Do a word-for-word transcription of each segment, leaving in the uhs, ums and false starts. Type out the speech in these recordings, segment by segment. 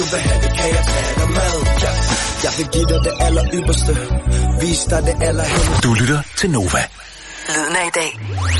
vil have det, kan jeg tage dig med. Ja. Jeg vil give dig det aller ypperste, vis dig det allerhelligste. Du lytter til Nova. Lyden af i dag.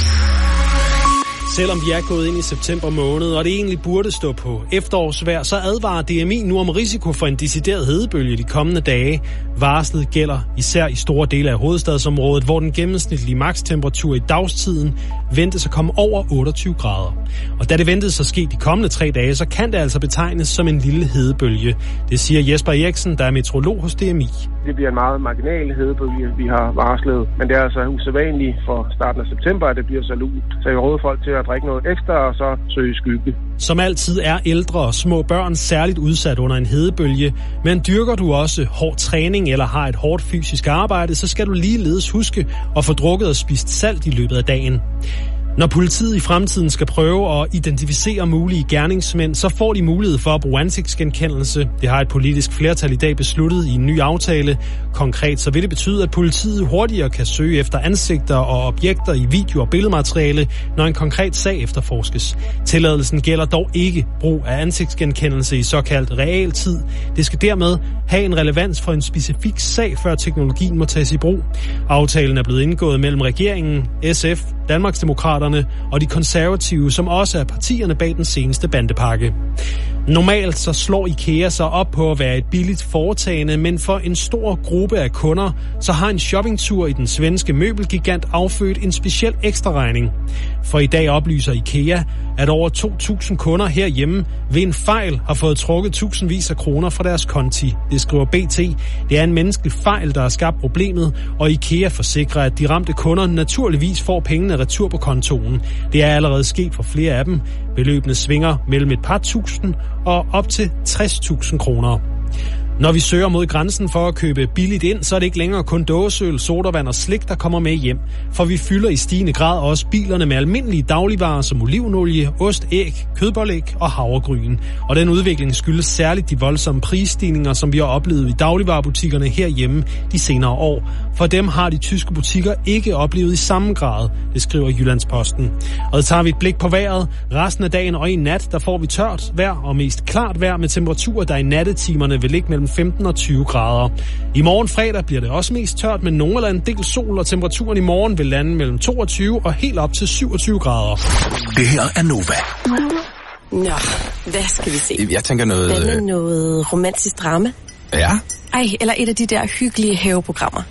Selvom vi er gået ind i september måned, og det egentlig burde stå på efterårsvejr, så advarer D M I nu om risiko for en decideret hedebølge de kommende dage. Varslet gælder især i store dele af hovedstadsområdet, hvor den gennemsnitlige makstemperatur i dagstiden ventes at komme over otteogtyve grader. Og da det ventes at ske de kommende tre dage, så kan det altså betegnes som en lille hedebølge. Det siger Jesper Eriksen, der er meteorolog hos D M I. Det bliver en meget marginal hedebølge, vi har varslet, men det er altså usædvanligt for starten af september, at det bliver så lunt. Så jeg råder folk til at drikke noget ekstra og så søge skygge. Som altid er ældre og små børn særligt udsat under en hedebølge, men dyrker du også hård træning eller har et hårdt fysisk arbejde, så skal du ligeledes huske at få drukket og spist salt i løbet af dagen. Når politiet i fremtiden skal prøve at identificere mulige gerningsmænd, så får de mulighed for at bruge ansigtsgenkendelse. Det har et politisk flertal i dag besluttet i en ny aftale. Konkret så vil det betyde, at politiet hurtigere kan søge efter ansigter og objekter i video- og billedmateriale, når en konkret sag efterforskes. Tilladelsen gælder dog ikke brug af ansigtsgenkendelse i såkaldt realtid. Det skal dermed have en relevans for en specifik sag, før teknologien må tages i brug. Aftalen er blevet indgået mellem regeringen, S F, Danmarksdemokraterne og de konservative, som også er partierne bag den seneste bandepakke. Normalt så slår IKEA sig op på at være et billigt foretagende, men for en stor gruppe af kunder, så har en shoppingtur i den svenske møbelgigant affødt en speciel ekstraregning. For i dag oplyser IKEA, at over to tusind kunder herhjemme ved en fejl har fået trukket tusindvis af kroner fra deres konti. Det skriver B T. Det er en menneskelig fejl, der har skabt problemet, og IKEA forsikrer, at de ramte kunder naturligvis får pengene retur på kontoen. Det er allerede sket for flere af dem. Beløbene svinger mellem et par tusind og op til tres tusind kroner. Når vi søger mod grænsen for at købe billigt ind, så er det ikke længere kun dåseøl, sodavand og slik, der kommer med hjem. For vi fylder i stigende grad også bilerne med almindelige dagligvarer som olivenolie, ost, æg, kødpålæg og havregryn. Og den udvikling skyldes særligt de voldsomme prisstigninger, som vi har oplevet i dagligvarebutikkerne herhjemme de senere år. For dem har de tyske butikker ikke oplevet i samme grad, det skriver Jyllandsposten. Og så tager vi et blik på vejret. Resten af dagen og i nat, der får vi tørt vejr og mest klart vejr med temperaturer, der i nattetimerne vil ligge mellem femten og tyve grader. I morgen fredag bliver det også mest tørt med nogen eller en del sol, og temperaturen i morgen vil lande mellem toogtyve og helt op til syvogtyve grader. Det her er Nova. Nå, hvad skal vi se? Jeg tænker noget... Hvad med noget romantisk drama? Ja? Ej, eller et af de der hyggelige haveprogrammer.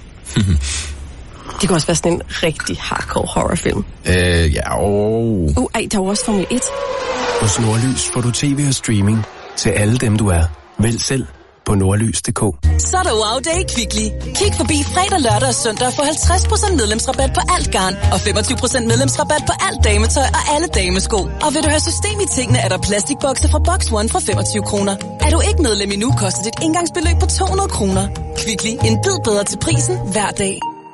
Det kan også være sådan en rigtig hardcore horrorfilm. Øh, ja, og... Uh, ej, der er også Formel et. Hos Nordlys får du tv og streaming til alle dem, du er. Vælg selv på nordlys punktum d k. Så er der wow day i Kvickly. Kig forbi fredag, lørdag og søndag og få halvtreds procent medlemsrabat på alt garn og femogtyve procent medlemsrabat på alt dametøj og alle damesko. Og vil du have system i tingene, er der plastikbokse fra Box One fra femogtyve kroner. Er du ikke medlem endnu, koster dit indgangsbeløb på to hundrede kroner. Kvickly, en bid bedre til prisen hver dag.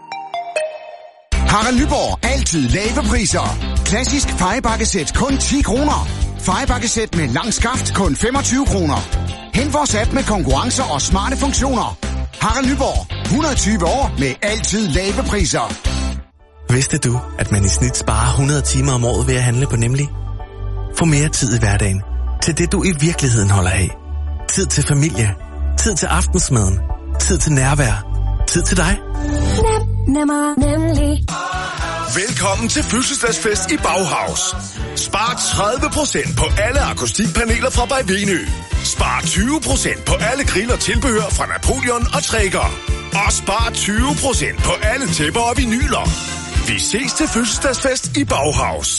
Harald Nyborg. Altid lave priser. Klassisk fejebakkesæt kun ti kroner. Fejebakkesæt med lang skaft kun femogtyve kroner. Hent vores app med konkurrencer og smarte funktioner. Harald Nyborg. hundrede og tyve år med altid lave priser. Vidste du, at man i snit sparer hundrede timer om året ved at handle på Nemlig? Få mere tid i hverdagen til det, du i virkeligheden holder af. Tid til familie. Tid til aftensmaden. Tid til nærvær. Tid til dig. Nem, nemmer, nemlig. Velkommen til fødselsdagsfest i Bauhaus. Spar tredive procent på alle akustikpaneler fra Bay Venø. Spar tyve procent på alle grill og tilbehør fra Napoleon og Traeger. Og spar tyve procent på alle tæpper og vinyler. Vi ses til fødselsdagsfest i Bauhaus.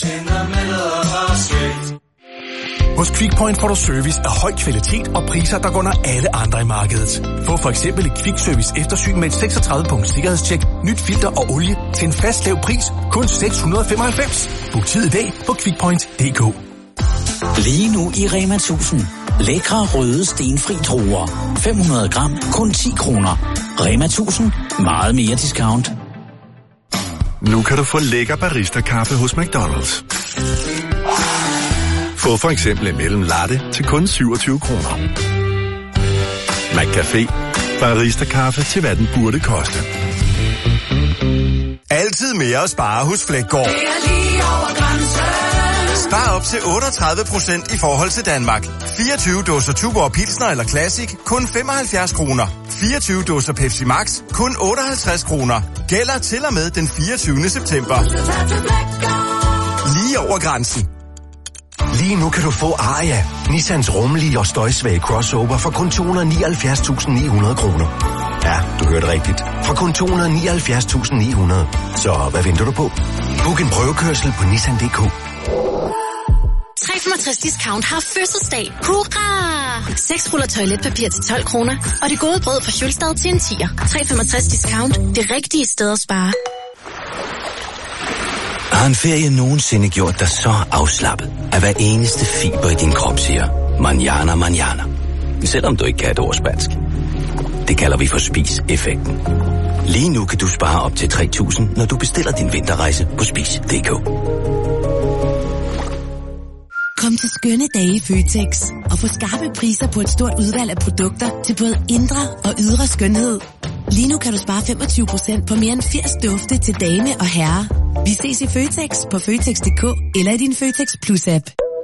Hos Quickpoint får du service af høj kvalitet og priser, der går under alle andre i markedet. Få for eksempel et Quick Service eftersyn med et seksogtredive punkt sikkerhedstjek, nyt filter og olie til en fast lav pris, kun seks hundrede og femoghalvfems. Book tid i dag på quickpoint punktum d k. Lige nu i Rema tusind. Lækre røde stenfri druer. fem hundrede gram, kun ti kroner. Rema tusind. Meget mere discount. Nu kan du få lækker barista-kaffe hos McDonald's. Få for eksempel en mellem latte til kun syvogtyve kroner. McCafé. Barista-kaffe til hvad den burde koste. Altid mere at spare hos Flækgaard. Spar op til otteogtredive procent i forhold til Danmark. fireogtyve dåser Tuborg Pilsner eller Classic, kun femoghalvfjerds kroner. fireogtyve dåser Pepsi Max, kun otteoghalvtreds kroner. Gælder til og med den fireogtyvende september. Lige over grænsen. Lige nu kan du få Aria, Nissans rummelige og støjsvage crossover for kun to hundrede og nioghalvfjerds tusind ni hundrede kroner. Ja, du hørte rigtigt. For kun to hundrede og nioghalvfjerds tusind ni hundrede. Så hvad venter du på? Book en prøvekørsel på nissan punktum d k. tre komma femogtres Discount har fødselsdag. Hurra! seks ruller toiletpapir til tolv kroner. Og det gode brød fra Schulstad til en tier. tre komma femogtres Discount. Det rigtige sted at spare. Har en ferie nogensinde gjort dig så afslappet, at hver eneste fiber i din krop siger, manjana, manjana. Selvom du ikke kan et ord spansk. Det kalder vi for spis-effekten. Lige nu kan du spare op til tre tusind, når du bestiller din vinterrejse på spis punktum d k. Kom til skønne dage i Føtex og få skarpe priser på et stort udvalg af produkter til både indre og ydre skønhed. Lige nu kan du spare femogtyve procent på mere end firs dufte til dame og herre. Vi ses i Føtex på Føtex punktum d k eller i din Føtex Plus-app.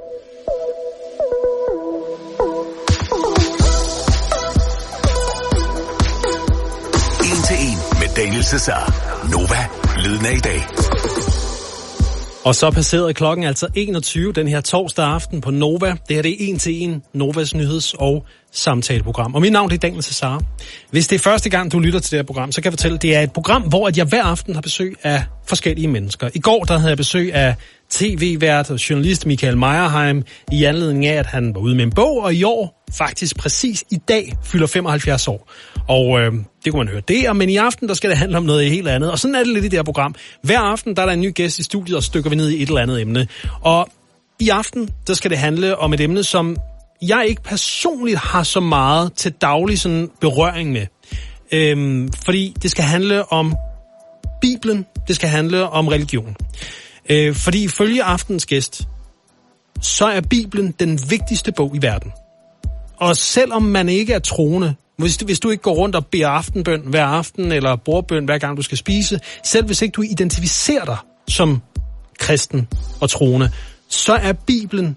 En til en med Daniel Cesar. Nova, lyden af i dag. Og så passerede klokken altså enogtyve den her torsdag aften på Nova. Det her det er en til en Novas nyheds- og samtaleprogram. Og mit navn det er Daniel Cesar. Hvis det er første gang, du lytter til det her program, så kan jeg fortælle, at det er et program, hvor jeg hver aften har besøg af forskellige mennesker. I går der havde jeg besøg af tv-vært og journalist Michael Meyerheim i anledning af, at han var ude med en bog, og i år, faktisk præcis i dag, fylder femoghalvfjerds år. Og øh, det kunne man høre der, men i aften der skal det handle om noget helt andet. Og sådan er det lidt i det her program. Hver aften der er der en ny gæst i studiet, og stykker vi ned i et eller andet emne. Og i aften der skal det handle om et emne, som jeg ikke personligt har så meget til daglig sådan berøring med. Øhm, fordi det skal handle om Bibelen, det skal handle om religion. Øh, fordi ifølge aftens gæst, så er Bibelen den vigtigste bog i verden. Og selvom man ikke er troende, hvis du, hvis du ikke går rundt og beder aftenbøn hver aften, eller bordbøn hver gang du skal spise, selv hvis ikke du identificerer dig som kristen og troende, så er Bibelen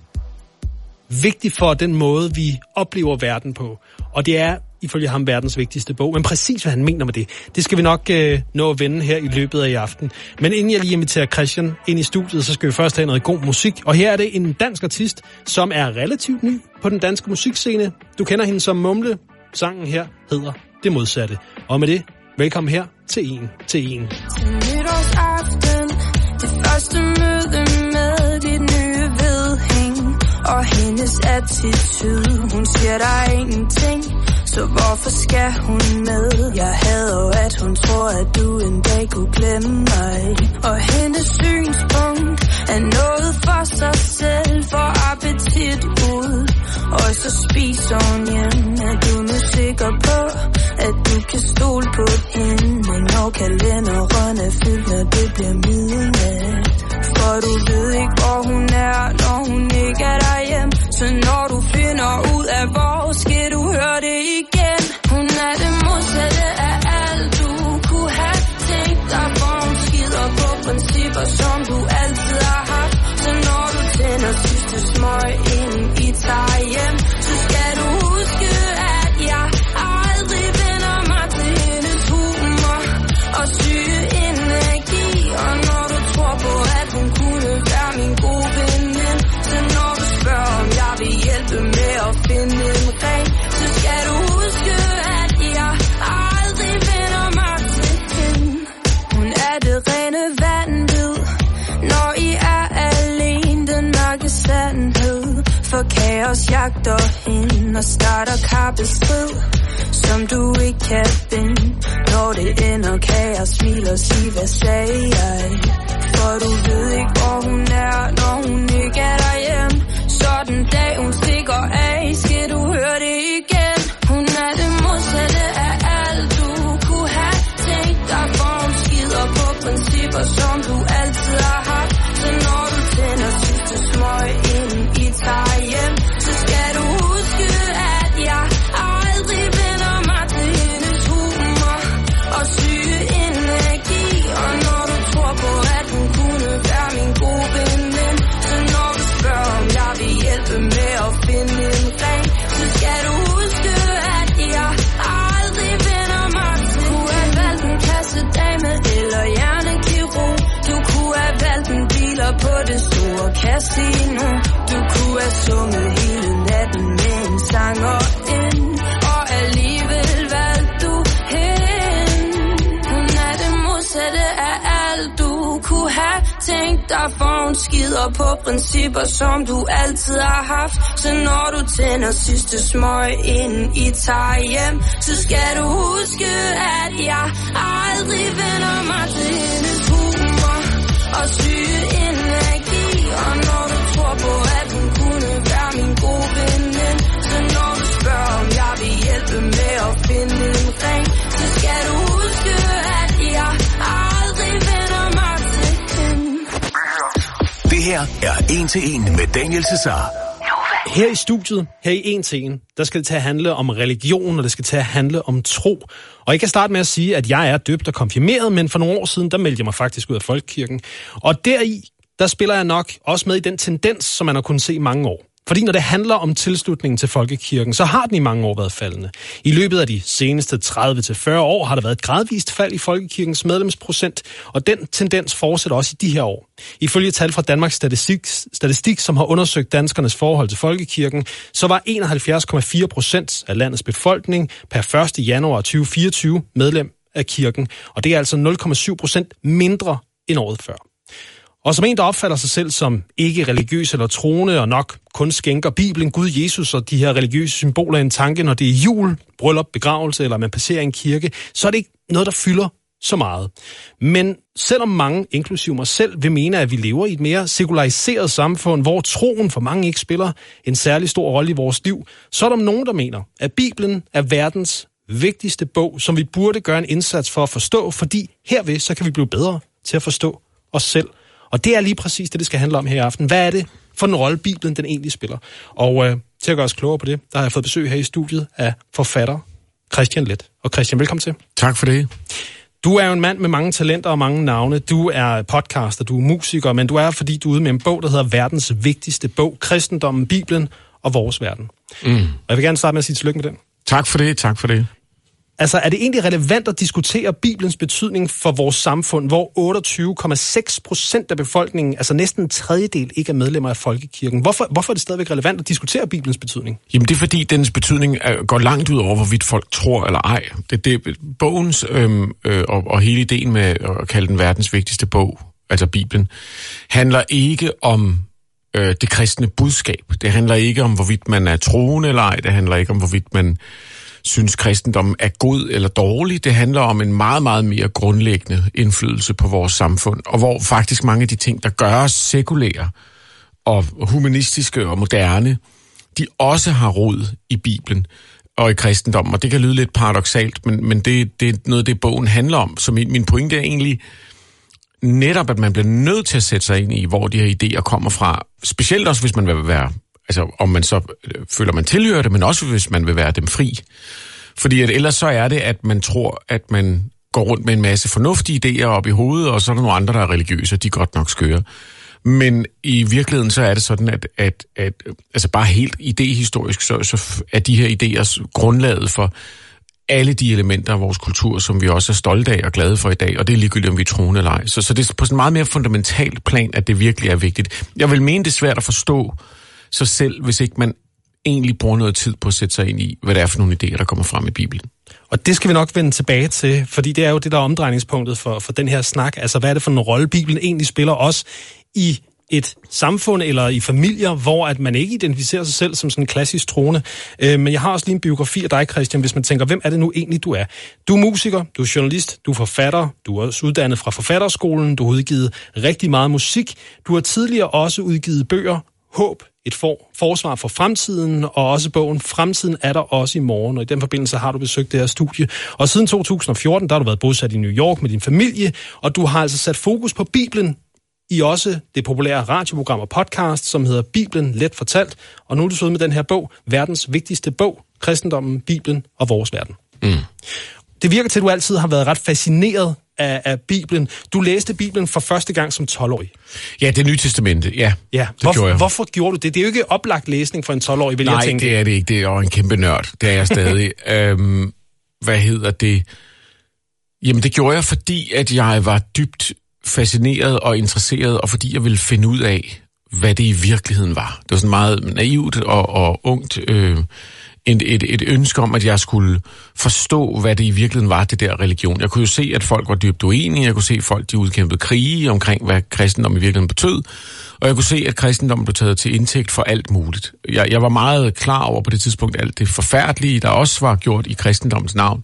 vigtig for den måde, vi oplever verden på. Og det er ifølge ham verdens vigtigste bog. Men præcis hvad han mener med det, det skal vi nok øh, nå at vende her i løbet af i aften. Men inden jeg lige inviterer Christian ind i studiet, så skal vi først have noget god musik. Og her er det en dansk artist, som er relativt ny på den danske musikscene. Du kender hende som Mumle. Sangen her hedder Det Modsatte. Og med det, velkommen her til En til En. Til nytårsaften, det første møde med dit nye vedhæng og hendes attitude. Hun siger der er ingenting, så hvorfor skal hun med? Jeg hader at hun tror, at du en dag kunne glemme mig. Og hendes synspunkt er noget for sig selv, for appetit ud. Og så spiser hun hjem. Er du nu sikker på, at du kan stole på hende? Når kalenderen er fyldt, når det bliver midnat. For du ved ikke, hvor hun er, når hun ikke er derhjemme. Så når du finder ud af, hvor skal du høre det igen. Hun er det modsatte af alt, du kunne have tænkt dig. For hun skider på principper, som du altid har haft. Så når du tænder sidste smøg, inden I tager hjem, så skal du huske, at jeg aldrig vender mig til hendes humor og syge energi. Og når du tror på, at hun kunne være min gode veninde, så når du spørger, om jeg vil hjælpe med at finde en ring, så skal du huske, at jeg aldrig vender mig til hende. Hun er det rene vanvid, når I er alene, den mørke sandhed. For kaos jagter hende og starter kappestrid, som du ikke kan finde. Når det ender, kan jeg smile og sige, hvad sagde jeg? For du ved ikke, hvor hun er, når hun ikke er derhjemme. Så den dag hun stikker af, skal du høre det igen. Hun er det modsatte af alt, du kunne have tænkt dig. For hun skider på principper, som du altid har haft. Så når du tænder sidste smøg, inden I tager hjem, så skal du huske, at jeg aldrig vender mig til hendes humor og syge energi. Og når du tror på, at hun kunne være min kan sige nu. Du kunne have sunget hele natten med en sanger ind, og alligevel valgte du hende. Hun er det modsatte af alt du kunne have tænkt dig, for hun skider på principper, som du altid har haft. Så når du tænder sidste smøg, inden I tager hjem, så skal du huske, at jeg aldrig vender mig til hendes humor og syge energi. Og når du tror på, at hun kunne være min gode veninde, så når du spørger, om jeg vil hjælpe med at finde en ring, så skal du huske, at jeg aldrig vender mig til hende. Det her er En til En med Daniel Cesar. Her i studiet, her i En til En, der skal det til at handle om religion, og det skal til at handle om tro. Og jeg kan starte med at sige, at jeg er døbt og konfirmeret, men for nogle år siden, der meldte jeg mig faktisk ud af folkekirken. Og deri, der spiller jeg nok også med i den tendens, som man har kunnet se i mange år. Fordi når det handler om tilslutningen til folkekirken, så har den i mange år været faldende. I løbet af de seneste tredive til fyrre år har der været et gradvist fald i folkekirkens medlemsprocent, og den tendens fortsætter også i de her år. Ifølge tal fra Danmarks Statistik, Statistik som har undersøgt danskernes forhold til folkekirken, så var enoghalvfjerds komma fire procent af landets befolkning per første januar tyve fireogtyve medlem af kirken, og det er altså nul komma syv procent mindre end året før. Og som en, der opfatter sig selv som ikke religiøs eller troende, og nok kun skænker Bibelen, Gud, Jesus og de her religiøse symboler en tanke, når det er jul, bryllup, begravelse eller man passerer en kirke, så er det ikke noget, der fylder så meget. Men selvom mange, inklusive mig selv, vil mene, at vi lever i et mere sekulariseret samfund, hvor troen for mange ikke spiller en særlig stor rolle i vores liv, så er der nogen, der mener, at Bibelen er verdens vigtigste bog, som vi burde gøre en indsats for at forstå, fordi herved så kan vi blive bedre til at forstå os selv. Og det er lige præcis det, det skal handle om her i aften. Hvad er det for en rolle, Bibelen den egentlig spiller? Og øh, til at gøre os klogere på det, der har jeg fået besøg her i studiet af forfatter Christian Leth. Og Christian, velkommen til. Tak for det. Du er jo en mand med mange talenter og mange navne. Du er podcaster, du er musiker, men du er, fordi du er ude med en bog, der hedder Verdens vigtigste bog, Kristendommen, Bibelen og vores verden. Mm. Og jeg vil gerne starte med at sige tillykke med den. Tak for det, tak for det. Altså, er det egentlig relevant at diskutere Bibelens betydning for vores samfund, hvor otteogtyve komma seks procent af befolkningen, altså næsten en tredjedel, ikke er medlemmer af folkekirken? Hvorfor, hvorfor er det stadigvæk relevant at diskutere Bibelens betydning? Jamen, det er fordi, dens betydning er, går langt ud over, hvorvidt folk tror eller ej. Det, det, bogens øhm, øh, og, og hele ideen med at kalde den verdens vigtigste bog, altså Bibelen, handler ikke om øh, det kristne budskab. Det handler ikke om, hvorvidt man er troende eller ej. Det handler ikke om, hvorvidt man synes kristendommen er god eller dårlig. Det handler om en meget, meget mere grundlæggende indflydelse på vores samfund, og hvor faktisk mange af de ting, der gør os sekulære og humanistiske og moderne, de også har rod i Bibelen og i kristendommen. Og det kan lyde lidt paradoksalt, men, men det, det er noget, det bogen handler om. Så min, min pointe er egentlig netop, at man bliver nødt til at sætte sig ind i, hvor de her idéer kommer fra. Specielt også, hvis man vil være altså om man så øh, føler, man tilhører det, men også hvis man vil være dem fri. Fordi at ellers så er det, at man tror, at man går rundt med en masse fornuftige idéer op i hovedet, og så er der nogle andre, der er religiøse, og de er godt nok skøre. Men i virkeligheden så er det sådan, at, at, at altså bare helt idehistorisk, så, så er de her idéer grundlaget for alle de elementer af vores kultur, som vi også er stolte af og glade for i dag, og det er ligegyldigt, om vi er troende eller ej. Så, så det er på sådan en meget mere fundamentalt plan, at det virkelig er vigtigt. Jeg vil mene, det er svært at forstå sig selv, hvis ikke man egentlig bruger noget tid på at sætte sig ind i, hvad det er for nogle idéer, der kommer frem i Bibelen. Og det skal vi nok vende tilbage til, fordi det er jo det, der er omdrejningspunktet for, for den her snak. Altså, hvad er det for en rolle, Bibelen egentlig spiller også i et samfund eller i familier, hvor at man ikke identificerer sig selv som sådan en klassisk troende. Øh, men jeg har også lige en biografi af dig, Christian, hvis man tænker, hvem er det nu egentlig, du er? Du er musiker, du er journalist, du er forfatter, du er også uddannet fra Forfatterskolen, du har udgivet rigtig meget musik, du har tidligere også udgivet bøger, Håb, et for, forsvar for fremtiden, og også bogen Fremtiden er der også i morgen, og i den forbindelse har du besøgt det her studie. Og siden to tusind og fjorten, der har du været bosat i New York med din familie, og du har altså sat fokus på Bibelen i også det populære radioprogram og podcast, som hedder Bibelen Let Fortalt, og nu er du så ude med den her bog, verdens vigtigste bog, Kristendommen, Bibelen og vores verden. Mm. Det virker til, at du altid har været ret fascineret af, af Bibelen. Du læste Bibelen for første gang som tolv-årig. Ja, det Nye Testamente, ja. ja. Det Hvorfor, gjorde jeg. Hvorfor gjorde du det? Det er jo ikke oplagt læsning for en tolv-årig, vil Nej, jeg tænke. Nej, det er det ikke. Det er jo en kæmpe nørd. Det er jeg stadig. øhm, hvad hedder det? Jamen, det gjorde jeg, fordi at jeg var dybt fascineret og interesseret, og fordi jeg ville finde ud af, hvad det i virkeligheden var. Det var sådan meget naivt og, og ungt, øh, et, et, et ønske om, at jeg skulle forstå, hvad det i virkeligheden var, det der religion. Jeg kunne jo se, at folk var dybt uenige, jeg kunne se, at folk de udkæmpede krige omkring, hvad kristendom i virkeligheden betød, og jeg kunne se, at kristendommen blev taget til indtægt for alt muligt. Jeg, jeg var meget klar over på det tidspunkt, alt det forfærdelige, der også var gjort i kristendommens navn.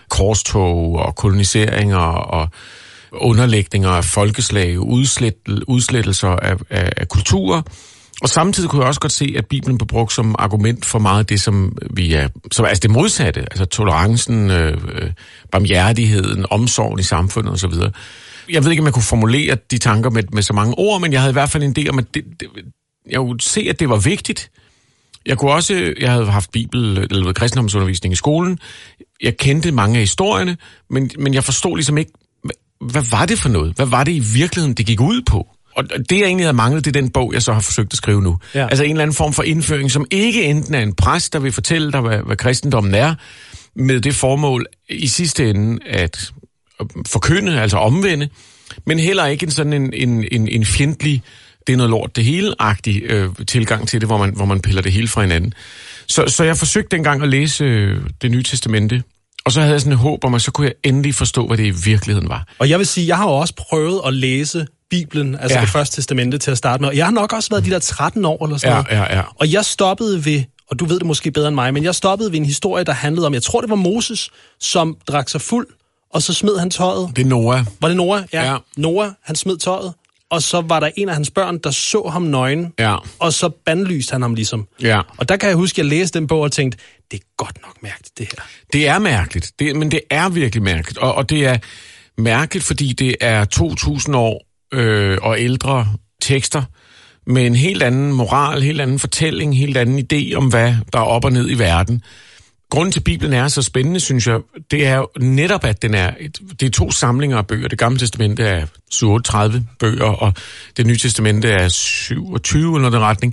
Korstog og koloniseringer og underlægninger af folkeslag, udslet, udslettelser af, af, af kulturer. Og samtidig kunne jeg også godt se, at Bibelen blev brugt som argument for meget af det, som vi er, som, altså det modsatte, altså tolerancen, øh, barmhjertigheden, omsorgen i samfundet osv. Jeg ved ikke, om jeg kunne formulere de tanker med, med så mange ord, men jeg havde i hvert fald en idé om, at det, det, jeg kunne se, at det var vigtigt. Jeg kunne også, jeg havde haft bibel eller kristendomsundervisning i skolen. Jeg kendte mange af historierne, men, men jeg forstod ligesom ikke, hvad var det for noget? Hvad var det i virkeligheden, det gik ud på? Og det, jeg egentlig havde manglet, det er den bog, jeg så har forsøgt at skrive nu. Ja. Altså en eller anden form for indføring, som ikke enten er en præst, der vil fortælle dig, hvad, hvad kristendommen er, med det formål i sidste ende at forkynde, altså omvende, men heller ikke en sådan en, en, en, en fjendtlig, det er noget lort, det hele-agtig øh, tilgang til det, hvor man, hvor man piller det hele fra hinanden. Så, så jeg forsøgte dengang at læse øh, det nye testamente, og så havde jeg sådan et håb om, at så kunne jeg endelig forstå, hvad det i virkeligheden var. Og jeg vil sige, jeg har jo også prøvet at læse Bibelen, altså ja. det første testamente til at starte med. Og jeg har nok også været de der tretten år eller sådan ja, noget. Ja, ja. Og jeg stoppede ved, og du ved det måske bedre end mig, men jeg stoppede ved en historie, der handlede om, jeg tror det var Moses, som drak sig fuld, og så smed han tøjet. Det er Noah. Var det Noah? Ja. ja. Noah, han smed tøjet, og så var der en af hans børn, der så ham nøgen, ja. og så bandlyste han ham ligesom. Ja. Og der kan jeg huske, at jeg læste den bog og tænkte, det er godt nok mærkeligt, det her. Det er mærkeligt, det, men det er virkelig mærkeligt. Og, og det er mærkeligt, fordi det er to tusind år øh, og ældre tekster, med en helt anden moral, helt anden fortælling, helt anden idé om, hvad der er op og ned i verden. Grunden til, Bibelen er så spændende, synes jeg, det er jo netop, at den er, det er to samlinger af bøger. Det gamle testamente er syvogtredive bøger, og det nye testamente er syvogtyve eller noget retning.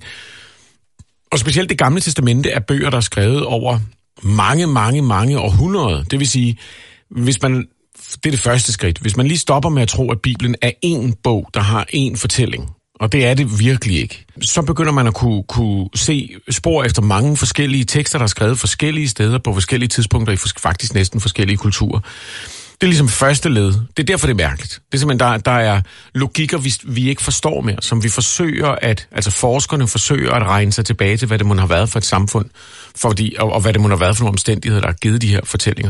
Og specielt det gamle testamente er bøger, der er skrevet over mange, mange, mange århundreder. Det vil sige, hvis man, det er det første skridt. Hvis man lige stopper med at tro, at Bibelen er én bog, der har én fortælling, og det er det virkelig ikke, så begynder man at kunne, kunne se spor efter mange forskellige tekster, der er skrevet forskellige steder på forskellige tidspunkter i faktisk næsten forskellige kulturer. Det er ligesom første led. Det er derfor, det er mærkeligt. Det er simpelthen, der, der er logikker, vi, vi ikke forstår mere, som vi forsøger at, altså forskerne forsøger at regne sig tilbage til, hvad det må have været for et samfund, fordi, og, og hvad det må have været for nogle omstændigheder, der har givet de her fortællinger.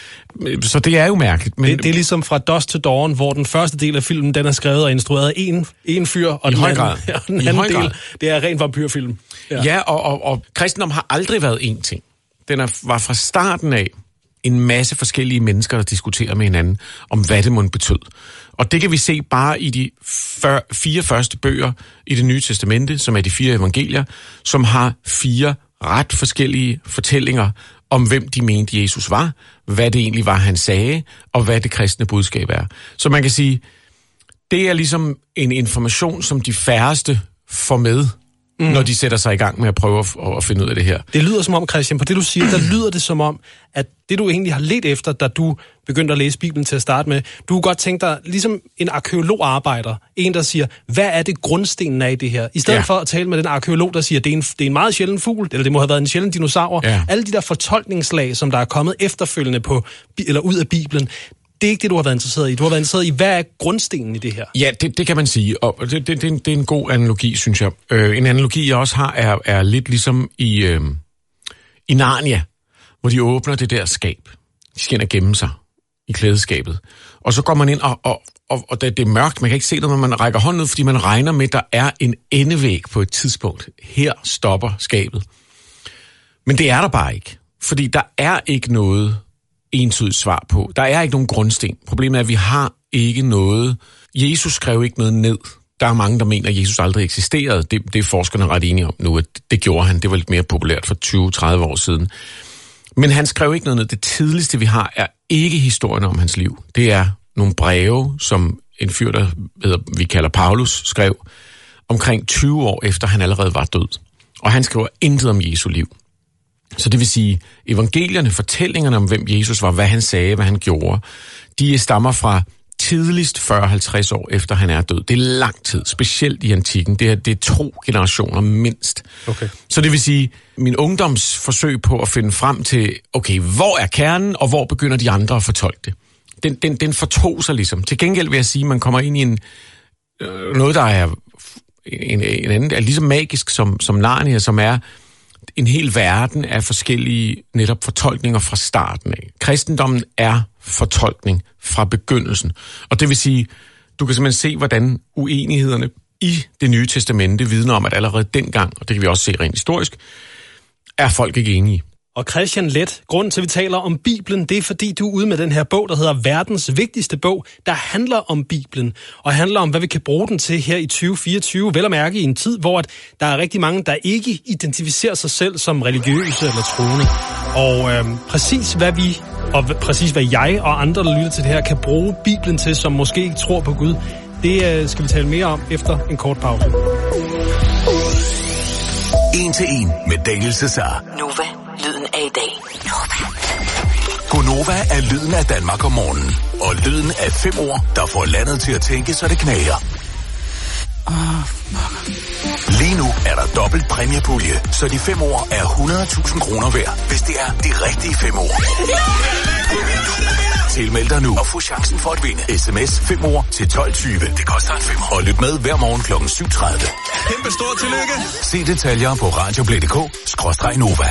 Så det er jo mærkeligt. Men det, det er ligesom fra Dusk to Dawn, hvor den første del af filmen, den er skrevet og instrueret af en, en fyr, og den anden, ja, den anden del, grad. Det er ren vampyrfilm. Ja, ja og, og, og kristendom har aldrig været én ting. Den er, var fra starten af en masse forskellige mennesker, der diskuterer med hinanden om, hvad det må betød. Og det kan vi se bare i de før, fire første bøger i det nye testamente, som er de fire evangelier, som har fire ret forskellige fortællinger om, hvem de mente Jesus var, hvad det egentlig var, han sagde, og hvad det kristne budskab er. Så man kan sige, det er ligesom en information, som de færreste får med, mm. når de sætter sig i gang med at prøve at, at finde ud af det her. Det lyder som om, Christian, på det du siger, der lyder det som om, at det du egentlig har let efter, da du begyndte at læse Bibelen til at starte med, du kunne godt tænke dig, ligesom en arkeologarbejder, en der siger, hvad er det grundstenen af i det her? I stedet ja. for at tale med den arkeolog, der siger, det er en, det er en meget sjælden fugl, eller det må have været en sjælden dinosaur. Ja. Alle de der fortolkningslag, som der er kommet efterfølgende på, eller ud af Bibelen, det er ikke det, du har været interesseret i. Du har været interesseret i, hvad er grundstenen i det her? Ja, det, det kan man sige, og det, det, det, det er en god analogi, synes jeg. Øh, en analogi, jeg også har, er, er lidt ligesom i, øh, i Narnia, hvor de åbner det der skab. De skal ind og gemme sig i klædeskabet. Og så går man ind, og, og, og, og det er mørkt, man kan ikke se det, når man rækker hånden ud, fordi man regner med, at der er en endevæg på et tidspunkt. Her stopper skabet. Men det er der bare ikke, fordi der er ikke noget entydigt svar på. Der er ikke nogen grundsten. Problemet er, at vi har ikke noget. Jesus skrev ikke noget ned. Der er mange, der mener, at Jesus aldrig eksisterede. Det, det er forskerne ret enige om nu, at det gjorde han. Det var lidt mere populært for tyve til tredive år siden. Men han skrev ikke noget ned. Det tidligste, vi har, er ikke historien om hans liv. Det er nogle breve, som en fyr, der hedder, vi kalder Paulus, skrev omkring tyve år efter, han allerede var død. Og han skriver intet om Jesu liv. Så det vil sige, evangelierne, fortællingerne om, hvem Jesus var, hvad han sagde, hvad han gjorde, de stammer fra tidligst fyrre til halvtreds år efter han er død. Det er lang tid, specielt i antikken. Det er, det er to generationer mindst. Okay. Så det vil sige, min ungdoms forsøg på at finde frem til, okay, hvor er kernen, og hvor begynder de andre at fortolke det? Den, den, den fortog sig ligesom. Til gengæld vil jeg sige, at man kommer ind i en, øh, noget, der er en, en anden, er ligesom magisk som, som Narnia, som er en hel verden af forskellige netop fortolkninger fra starten af. Kristendommen er fortolkning fra begyndelsen. Og det vil sige, du kan simpelthen se, hvordan uenighederne i Det Nye Testamente vidner om, at allerede dengang, og det kan vi også se rent historisk, er folk ikke enige. Og Christian Leth, grunden til, at vi taler om Bibelen, det er, fordi du er ude med den her bog, der hedder Verdens Vigtigste Bog, der handler om Bibelen, og handler om, hvad vi kan bruge den til her i tyve fireogtyve, vel at mærke i en tid, hvor der er rigtig mange, der ikke identificerer sig selv som religiøse eller troende. Og øhm, præcis hvad vi, og præcis hvad jeg og andre, der lytter til det her, kan bruge Bibelen til, som måske ikke tror på Gud, det øh, skal vi tale mere om efter en kort pause. En til en med Daniel Cesar. Nova, lyden af i dag. Gonova er lyden af Danmark om morgenen. Og lyden af fem ord, der får landet til at tænke, så det knager. Lige nu er der dobbelt præmiepulje, så de fem ord er hundrede tusind kroner værd, hvis det er de rigtige fem ord. Tilmeld dig nu og få chancen for at vinde. S M S fem ord til tolv tyve. Det koster en femmer. Og lyt med hver morgen klokken syv tredive. Kæmpe stort tillykke. Se detaljer på radioplay punktum d k skråstreg Nova.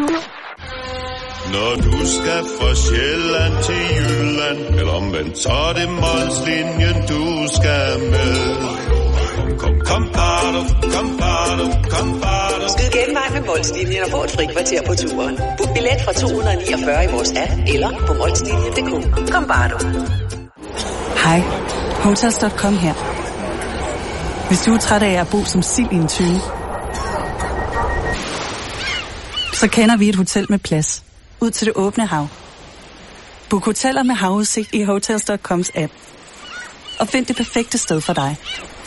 Når du skal fra Sjælland til Jylland, eller omvendt, så er det Molslinjen, du skal med. Kom, kom, kom, bado, kom, bado, kom, bado. Skyd genvej med Molslinjen og få et fri kvarter på turen. Book billet fra to hundrede niogfyrre i vores app, eller på molslinjen punktum d k. Kom, bado. Hej, Hotels punktum com her. Hvis du er træt af at bo som sild i en tønde, så kender vi et hotel med plads ud til det åbne hav. Book hoteller med havudsigt i Hotels punktum coms app. Og find det perfekte sted for dig.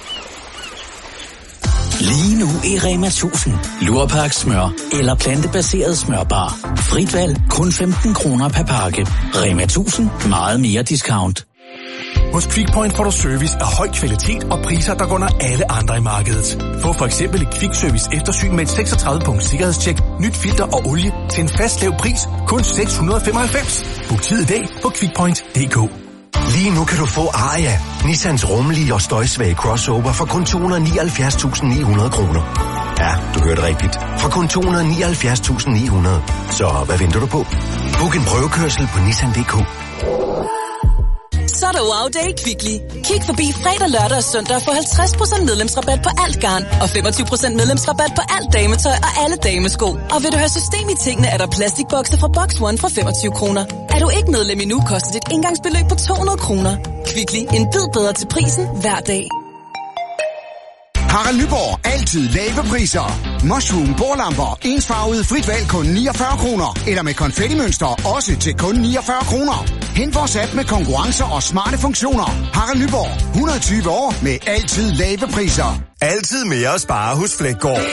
Lige nu i Rema tusind. Lurpak smør eller plantebaseret smørbar. Frit valg kun femten kroner per pakke. Rema tusind. Meget mere discount. Hos Quickpoint får du service af høj kvalitet og priser, der går under alle andre i markedet. Få for eksempel et kvikservice eftersyn med et seksogtredive punkt sikkerhedstjek, nyt filter og olie til en fast lav pris, kun seks hundrede og femoghalvfems. Book tid i dag på quickpoint punktum d k. Lige nu kan du få Aria, Nissans rummelige og støjsvage crossover for kun to hundrede og nioghalvfjerds tusind ni hundrede kroner. Ja, du hørte rigtigt. For kun to hundrede og nioghalvfjerds tusind ni hundrede. Så hvad venter du på? Book en prøvekørsel på nissan punktum d k. Så er der wow day i Kvickly. Kig forbi fredag, lørdag og søndag og få halvtreds procent medlemsrabat på alt garn og femogtyve procent medlemsrabat på alt dametøj og alle damesko. Og vil du have system i tingene, er der plastikbokse fra Box One fra femogtyve kroner. Er du ikke medlem endnu, koster dit indgangsbeløb på to hundrede kroner. Kvickly, en bid bedre til prisen hver dag. Harald Nyborg. Altid lave priser. Mushroom bordlamper. Ensfarvet frit valg kun niogfyrre kroner. Eller med konfettimønster. Også til kun niogfyrre kroner. Hent vores app med konkurrencer og smarte funktioner. Harald Nyborg. et hundrede og tyve år med altid lave priser. Altid mere at spare hos Flækgaard.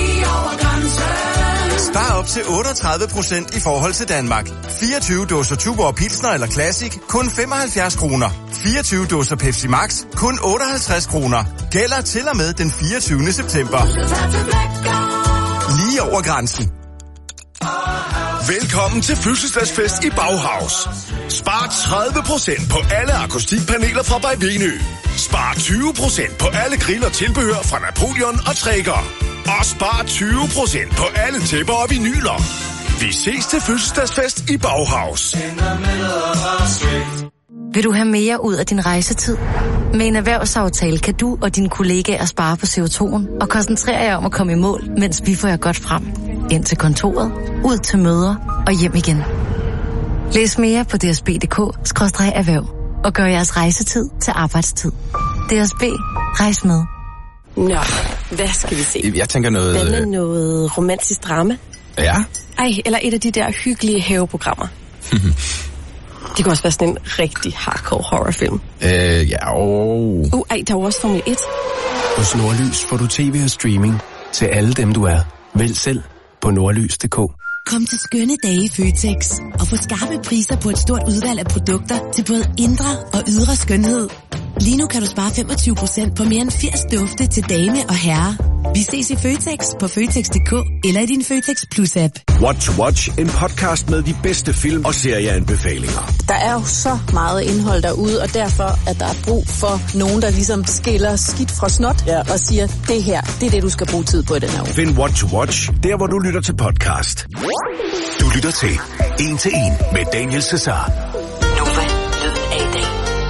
Spar op til otteogtredive procent i forhold til Danmark. fireogtyve dåser Tuborg Pilsner eller Classic, kun femoghalvfjerds kroner. fireogtyve dåser Pepsi Max, kun otteoghalvtreds kroner. Gælder til og med den fireogtyvende september. Lige over grænsen. Velkommen til fødselsdagsfest i Bauhaus. Spar tredive procent på alle akustikpaneler fra Bei Venø. Spar tyve procent på alle grill og tilbehør fra Napoleon og Traeger. Og spar tyve procent på alle tæpper og vinyler. Vi ses til fødselsdagsfest i Bauhaus. Vil du have mere ud af din rejsetid? Med en erhvervsaftale kan du og dine kollegaer spare på C O to'en og koncentrere jer om at komme i mål, mens vi får jer godt frem. Ind til kontoret, ud til møder og hjem igen. Læs mere på dsb punktum d k skråstreg erhverv og gør jeres rejsetid til arbejdstid. D S B. Rejs med. Nå, hvad skal vi se? Jeg tænker noget... Hvad med noget romantisk drama? Ja. Ej, eller et af de der hyggelige haveprogrammer. Det kunne også være sådan en rigtig hardcore horrorfilm. Øh, ja, og... Uh, ej, der er også Formel et. Hos Nordlys får du tv og streaming til alle dem, du er. Vælg selv på nordlys punktum d k. Kom til skønne dage i Føtex og få skarpe priser på et stort udvalg af produkter til både indre og ydre skønhed. Lige nu kan du spare femogtyve procent på mere end firs dufte til dame og herre. Vi ses i Føtex på Føtex punktum d k eller i din Føtex Plus-app. What to Watch, en podcast med de bedste film- og serieanbefalinger. Der er jo så meget indhold derude, og derfor at der er brug for nogen, der ligesom skiller skidt fra snot ja. og siger, det her, det er det, du skal bruge tid på i den her uge. Find What to Watch, der hvor du lytter til podcast. Du lytter til En til En med Daniel Cesar. Nova, lyden af i dag.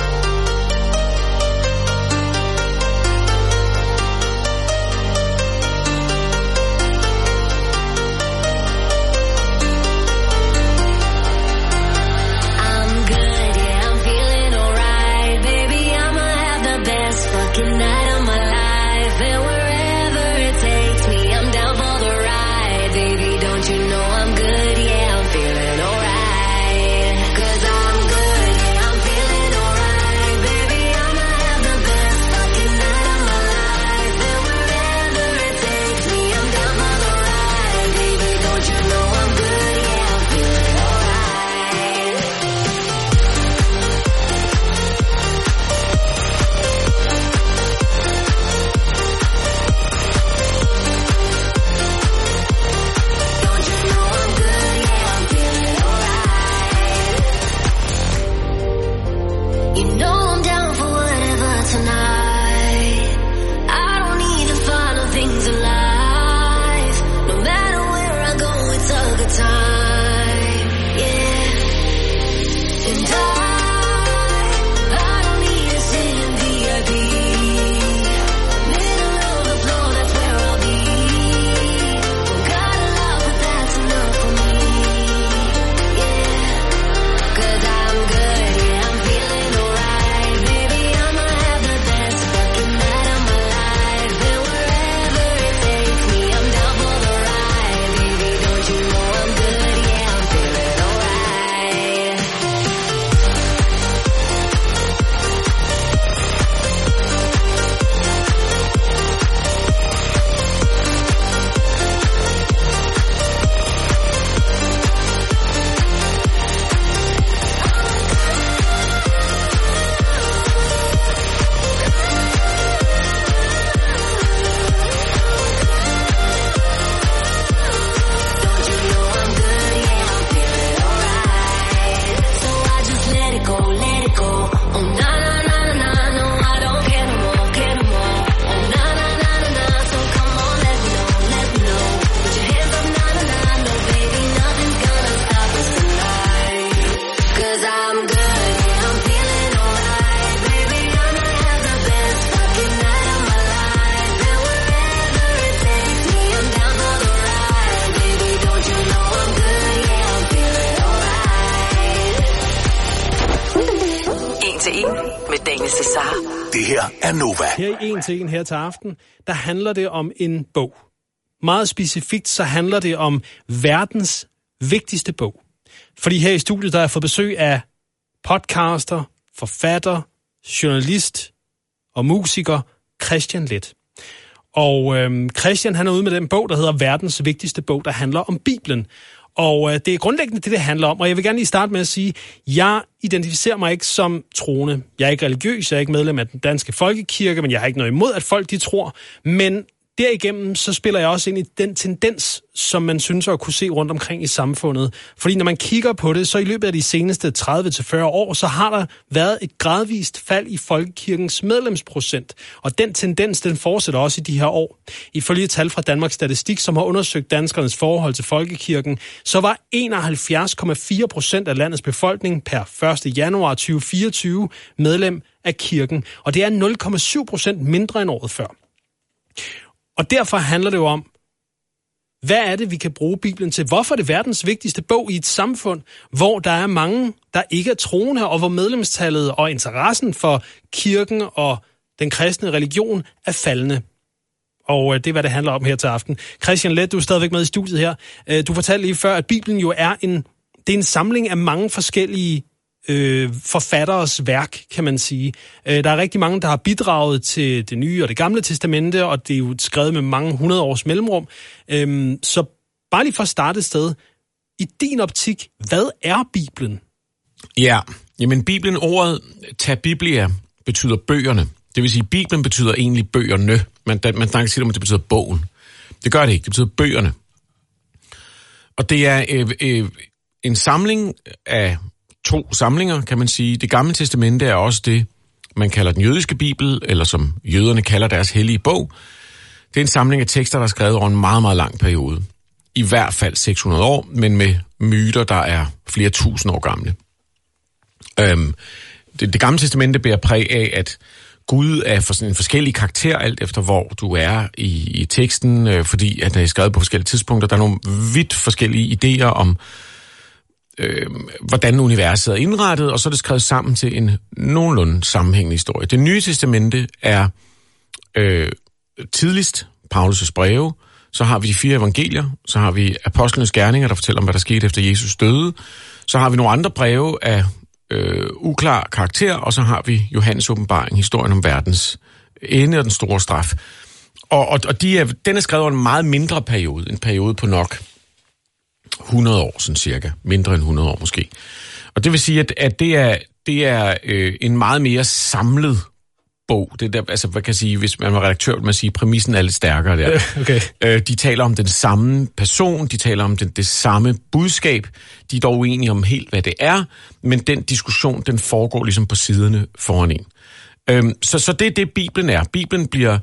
Det her er Nova. Her i En til En her til aften, der handler det om en bog. Meget specifikt så handler det om verdens vigtigste bog. Fordi her i studiet, der har jeg fået besøg af podcaster, forfatter, journalist og musiker Kristian Leth. Og øhm, Kristian, han er ude med den bog, der hedder Verdens vigtigste bog, der handler om Bibelen. Og øh, det er grundlæggende det, det handler om. Og jeg vil gerne lige starte med at sige, jeg identificerer mig ikke som troende. Jeg er ikke religiøs, jeg er ikke medlem af den danske folkekirke, men jeg har ikke noget imod, at folk de tror. Men derigennem så spiller jeg også ind i den tendens, som man synes at kunne se rundt omkring i samfundet. Fordi når man kigger på det, så i løbet af de seneste tredive til fyrre år, så har der været et gradvist fald i folkekirkens medlemsprocent. Og den tendens, den fortsætter også i de her år. Ifølge tal fra Danmarks Statistik, som har undersøgt danskernes forhold til folkekirken, så var enoghalvfjerds komma fire procent af landets befolkning per første januar tyve fireogtyve medlem af kirken. Og det er nul komma syv procent mindre end året før. Og derfor handler det jo om, hvad er det, vi kan bruge Bibelen til? Hvorfor er det verdens vigtigste bog i et samfund, hvor der er mange, der ikke er troende, og hvor medlemstallet og interessen for kirken og den kristne religion er faldende? Og det er, hvad det handler om her til aften. Kristian Leth, du er stadigvæk med i studiet her. Du fortalte lige før, at Bibelen jo er en, det er en samling af mange forskellige Øh, forfatteres værk, kan man sige. Øh, der er rigtig mange, der har bidraget til det nye og det gamle testamente, og det er jo skrevet med mange hundrede års mellemrum. Øh, så bare lige for at starte et sted, I din optik, hvad er Bibelen? Ja, jamen Bibelen, ordet ta biblia, betyder bøgerne. Det vil sige, Bibelen betyder egentlig bøgerne. Man, man snakker sige om, at det betyder bogen. Det gør det ikke, det betyder bøgerne. Og det er øh, øh, en samling af to samlinger, kan man sige. Det gamle testamente er også det, man kalder den jødiske bibel, eller som jøderne kalder deres hellige bog. Det er en samling af tekster, der er skrevet over en meget, meget lang periode. I hvert fald seks hundrede år, men med myter, der er flere tusind år gamle. Øhm, det, det gamle testamente bærer præg af, at Gud er for sådan en forskellig karakter, alt efter hvor du er i, i teksten, øh, fordi at den er skrevet på forskellige tidspunkter. Der er nogle vidt forskellige idéer om, øh, hvordan universet er indrettet, og så er det skrevet sammen til en nogenlunde sammenhængende historie. Det nye testamente er øh, tidligst Paulus' breve, så har vi de fire evangelier, så har vi apostlenes gerninger, der fortæller om, hvad der skete efter Jesus døde, så har vi nogle andre breve af øh, uklar karakter, og så har vi Johannes åbenbaring, historien om verdens ende og den store straf. Og, og, og de er, den er skrevet over en meget mindre periode, en periode på nok hundrede år, sådan cirka, mindre end hundrede år måske. Og det vil sige, at, at det er, det er øh, en meget mere samlet bog. Det der, altså, hvad kan jeg sige, hvis man var redaktør, vil man sige, præmissen er lidt stærkere der. Okay. Øh, de taler om den samme person, de taler om den, det samme budskab, de er dog uenige om helt, hvad det er, men den diskussion, den foregår ligesom på siderne foran en. Øh, så, så det er det, Bibelen er. Bibelen bliver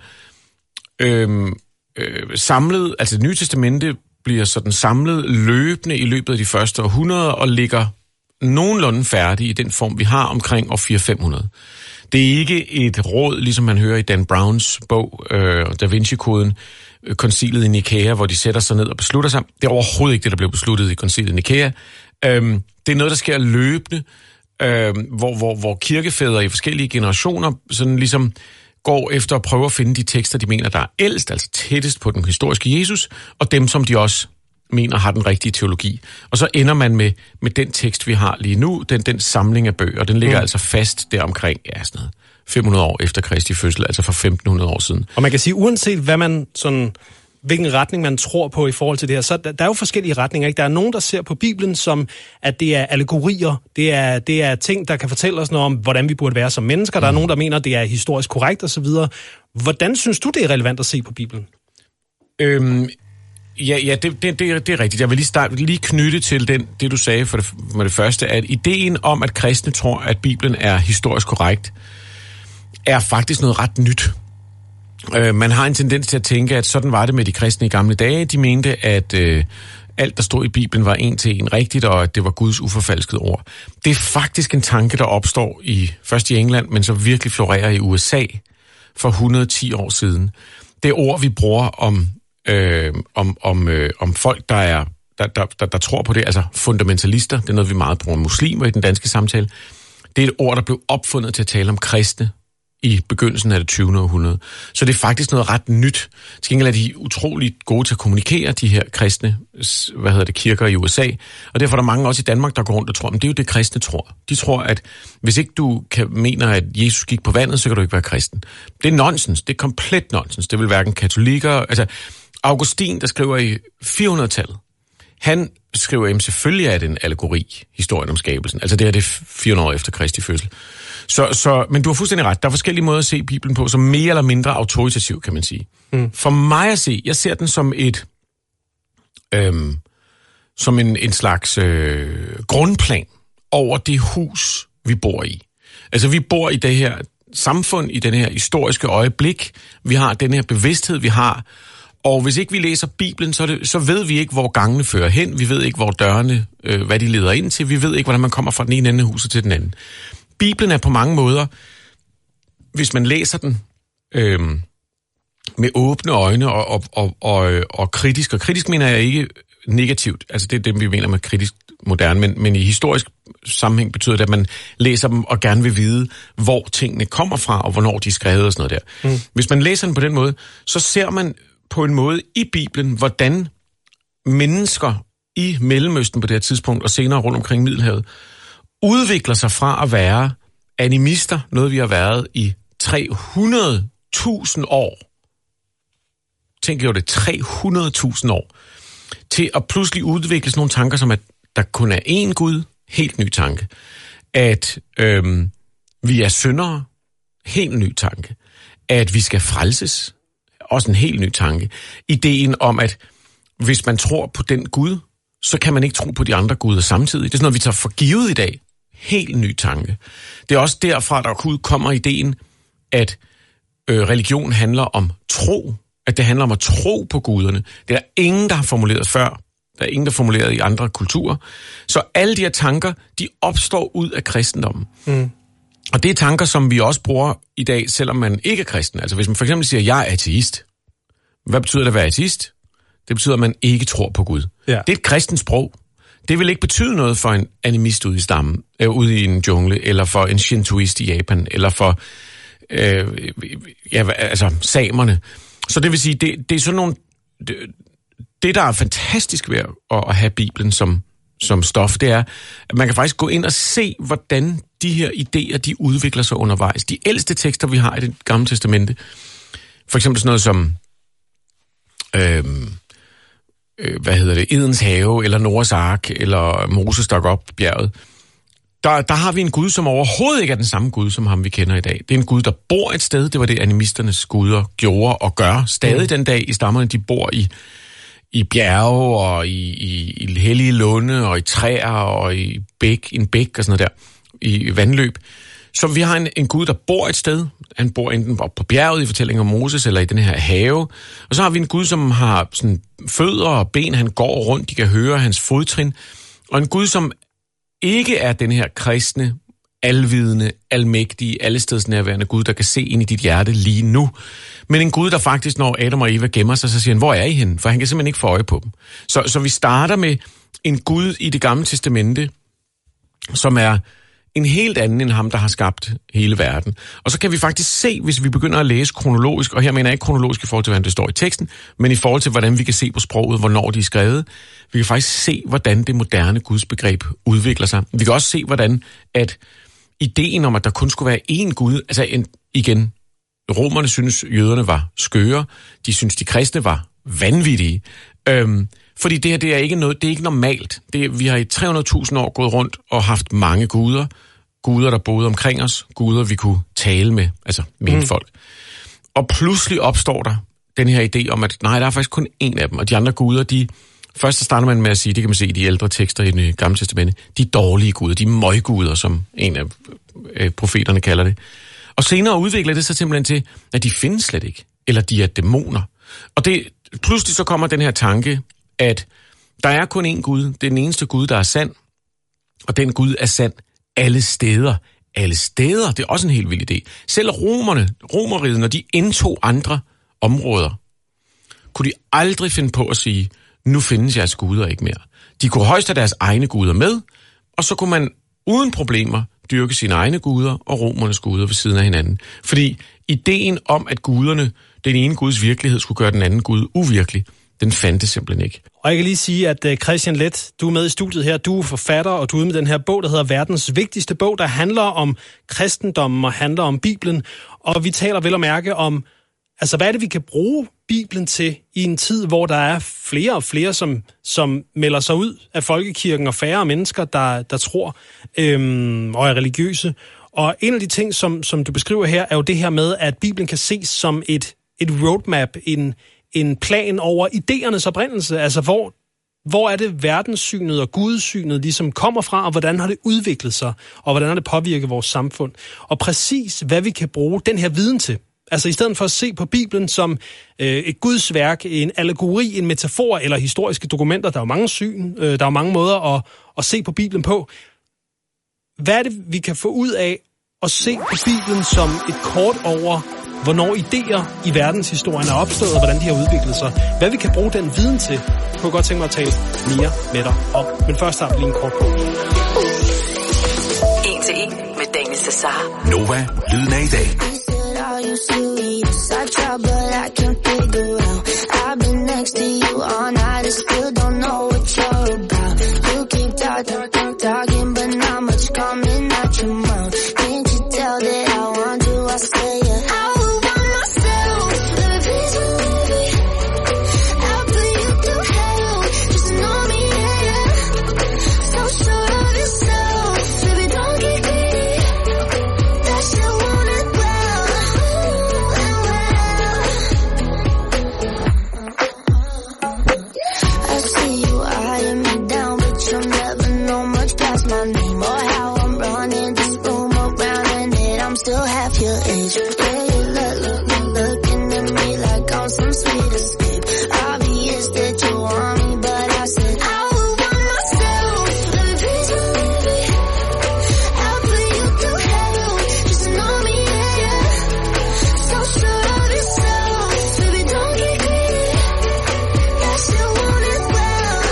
øh, øh, samlet, altså det nye testamente bliver sådan samlet løbende i løbet af de første århundreder og ligger nogenlunde færdig i den form, vi har omkring år fire til fem hundrede. Det er ikke et råd, ligesom man hører i Dan Browns bog, øh, Da Vinci-koden, øh, koncilet i Nikæa, hvor de sætter sig ned og beslutter sig. Det er overhovedet ikke det, der blev besluttet i koncilet i Nikæa. Øh, det er noget, der sker løbende, øh, hvor, hvor, hvor kirkefædre i forskellige generationer sådan ligesom går efter at prøve at finde de tekster, de mener, der er ældst, altså tættest på den historiske Jesus, og dem, som de også mener har den rigtige teologi. Og så ender man med, med den tekst, vi har lige nu, den, den samling af bøger, den ligger mm. altså fast der omkring, ja, sådan noget, fem hundrede år efter Kristi fødsel, altså for femten hundrede år siden. Og man kan sige, uanset hvad man sådan, hvilken retning man tror på i forhold til det her, så der, der er jo forskellige retninger, ikke? Der er nogen, der ser på Bibelen som, at det er allegorier, det er, det er ting, der kan fortælle os noget om, hvordan vi burde være som mennesker. Mm. Der er nogen, der mener, at det er historisk korrekt osv. Hvordan synes du, det er relevant at se på Bibelen? Øhm Ja, ja det, det, det, det er rigtigt. Jeg vil lige, starte, lige knytte til den, det, du sagde for det, for det første, at ideen om, at kristne tror, at Bibelen er historisk korrekt, er faktisk noget ret nyt. Øh, man har en tendens til at tænke, at sådan var det med de kristne i gamle dage. De mente, at øh, alt, der stod i Bibelen, var en til en rigtigt, og at det var Guds uforfalskede ord. Det er faktisk en tanke, der opstår i først i England, men så virkelig florerer i U S A for et hundrede og ti år siden. Det ord, vi bruger om Øh, om, om, øh, om folk, der, er, der, der, der, der tror på det, altså fundamentalister, det er noget, vi meget bruger muslimer i den danske samtale. Det er et ord, der blev opfundet til at tale om kristne i begyndelsen af det tyvende århundrede. Så det er faktisk noget ret nyt. Til gengæld er de utroligt gode til at kommunikere, de her kristne, hvad hedder det, kirker i U S A. Og derfor er der mange også i Danmark, der går rundt og tror, men det er jo det, kristne tror. De tror, at hvis ikke du kan, mener, at Jesus gik på vandet, så kan du ikke være kristen. Det er nonsens. Det er komplet nonsens. Det vil hverken katolikker, altså Augustin, der skriver i fire hundrede-tallet, han skriver, jamen selvfølgelig er det en allegori, historien om skabelsen. Altså det er det fire hundrede år efter Kristi fødsel. Så, så, men du har fuldstændig ret. Der er forskellige måder at se Bibelen på, som mere eller mindre autoritativ, kan man sige. Mm. For mig at se, jeg ser den som et, øhm, som en, en slags øh, grundplan over det hus, vi bor i. Altså vi bor i det her samfund, i den her historiske øjeblik. Vi har den her bevidsthed, vi har. Og hvis ikke vi læser Bibelen, så, det, så ved vi ikke, hvor gangene fører hen. Vi ved ikke, hvor dørene, øh, hvad de leder ind til. Vi ved ikke, hvordan man kommer fra den ene ende af huset til den anden. Bibelen er på mange måder, hvis man læser den øh, med åbne øjne og, og, og, og, og kritisk, og kritisk mener jeg ikke negativt, altså det er det, vi mener med kritisk moderne, men, men i historisk sammenhæng betyder det, at man læser dem og gerne vil vide, hvor tingene kommer fra, og hvornår de er skrevet og sådan noget der. Mm. Hvis man læser den på den måde, så ser man på en måde i Bibelen, hvordan mennesker i Mellemøsten på det her tidspunkt, og senere rundt omkring Middelhavet, udvikler sig fra at være animister, noget vi har været i tre hundrede tusind år. Tænk jo det, tre hundrede tusind år. til at pludselig udvikle sådan nogle tanker, som at der kun er én Gud, helt ny tanke. At øhm, vi er syndere, helt ny tanke. At vi skal frelses, også en helt ny tanke. Ideen om, at hvis man tror på den Gud, så kan man ikke tro på de andre guder samtidig. Det er sådan noget, vi tager for givet i dag. Helt ny tanke. Det er også derfra, der kommer ideen, at øh, religion handler om tro. At det handler om at tro på guderne. Det er der ingen, der har formuleret før. Der er ingen, der har formuleret i andre kulturer. Så alle de her tanker, de opstår ud af kristendommen. Mm. Og det er tanker, som vi også bruger i dag, selvom man ikke er kristen. Altså hvis man for eksempel siger, jeg er ateist. Hvad betyder det at være ateist? Det betyder, at man ikke tror på Gud. Ja. Det er et kristent sprog. Det vil ikke betyde noget for en animist ude i stammen, øh, ude i en jungle, eller for en shintoist i Japan, eller for øh, ja, altså samerne. Så det vil sige, det, det er sådan nogle... Det, det, der er fantastisk ved at, at have Bibelen som, som stof, det er, at man kan faktisk gå ind og se, hvordan de her idéer, de udvikler sig undervejs. De ældste tekster, vi har i Det Gamle Testamente, for eksempel sådan noget som... Øh, hvad hedder det, Edens have, eller Noahs ark, eller Moses stak op bjerget, der, der har vi en Gud, som overhovedet ikke er den samme Gud, som ham vi kender i dag. Det er en Gud, der bor et sted. Det var det, animisternes guder gjorde og gør stadig mm. den dag i stammerne. De bor i, i bjerge, og i, i, i hellige lunde, og i træer, og i bæk, en bæk og sådan noget der, i vandløb. Så vi har en, en Gud, der bor et sted. Han bor enten op på bjerget i fortællingen om Moses, eller i den her have. Og så har vi en Gud, som har sådan fødder og ben, han går rundt, de kan høre hans fodtrin. Og en Gud, som ikke er den her kristne, alvidende, almægtige, allestedsnærværende Gud, der kan se ind i dit hjerte lige nu. Men en Gud, der faktisk, når Adam og Eva gemmer sig, så siger han, hvor er I henne? For han kan simpelthen ikke få øje på dem. Så, så vi starter med en Gud i Det Gamle Testamente, som er en helt anden end ham, der har skabt hele verden. Og så kan vi faktisk se, hvis vi begynder at læse kronologisk, og her mener jeg ikke kronologisk i forhold til, hvordan det står i teksten, men i forhold til, hvordan vi kan se på sproget, hvornår de er skrevet. Vi kan faktisk se, hvordan det moderne gudsbegreb udvikler sig. Vi kan også se, hvordan at ideen om, at der kun skulle være én Gud, altså en, igen, romerne synes, jøderne var skøre, de synes, de kristne var vanvittige, øhm, fordi det her, det er ikke noget, det er ikke normalt. Det, vi har i tre hundrede tusind år gået rundt og haft mange guder. Guder, der boede omkring os. Guder, vi kunne tale med, altså med mm. folk. Og pludselig opstår der den her idé om, at nej, der er faktisk kun én af dem. Og de andre guder, de... Først så starter man med at sige, det kan man se i de ældre tekster i Det Gamle Testamente, de dårlige guder, de møgguder, som en af øh, profeterne kalder det. Og senere udvikler det sig simpelthen til, at de findes slet ikke. Eller de er dæmoner. Og det, pludselig så kommer den her tanke, at der er kun én Gud. Det er den eneste Gud, der er sand. Og den Gud er sand alle steder. Alle steder, det er også en helt vild idé. Selv romerne, romeriet, når de indtog andre områder, kunne de aldrig finde på at sige, nu findes jeres guder ikke mere. De kunne højst have deres egne guder med, og så kunne man uden problemer dyrke sine egne guder og romernes guder ved siden af hinanden. Fordi ideen om, at guderne, den ene Guds virkelighed, skulle gøre den anden Gud uvirkelig, den fandtes simpelthen ikke. Og jeg kan lige sige, at Christian Leth, du er med i studiet her, du er forfatter, og du er ude med den her bog, der hedder Verdens vigtigste bog, der handler om kristendommen og handler om Bibelen. Og vi taler vel at mærke om, altså hvad er det, vi kan bruge Bibelen til i en tid, hvor der er flere og flere, som, som melder sig ud af folkekirken, og færre mennesker, der, der tror øhm, og er religiøse. Og en af de ting, som, som du beskriver her, er jo det her med, at Bibelen kan ses som et, et roadmap, en, en plan over idéernes oprindelse. Altså hvor, hvor er det verdenssynet og gudssynet ligesom kommer fra, og hvordan har det udviklet sig, og hvordan har det påvirket vores samfund. Og præcis hvad vi kan bruge den her viden til. Altså i stedet for at se på Bibelen som øh, et gudsværk, en allegori, en metafor eller historiske dokumenter, der er jo mange syn, øh, der er mange måder at, at se på Bibelen på. Hvad er det, vi kan få ud af at se på Bibelen som et kort over, hvornår idéer i verdenshistorien er opstået, og hvordan de har udviklet sig? Hvad vi kan bruge den viden til, kunne jeg godt tænke mig at tale mere med dig om. Men først har vi lige en kort på. En til en med Daniel Cesar. Nova, lyden af i dag. You serious? I try, but I can't figure out. I've been next to you all night, I still don't know what you're about. You keep talking, talking, talking, but not much coming out your mouth. Can't you tell that I want you? I say it. I would want myself, the reason I put you through hell, just your age. Yeah, you look, look, look, looking at me like I'm some sweet escape. Obvious that you want me, but I said I would want myself. Baby, please believe me. I'll put you through hell. Just know me, yeah, yeah. So sure of yourself. Baby, don't get greedy. Yes, you want it well.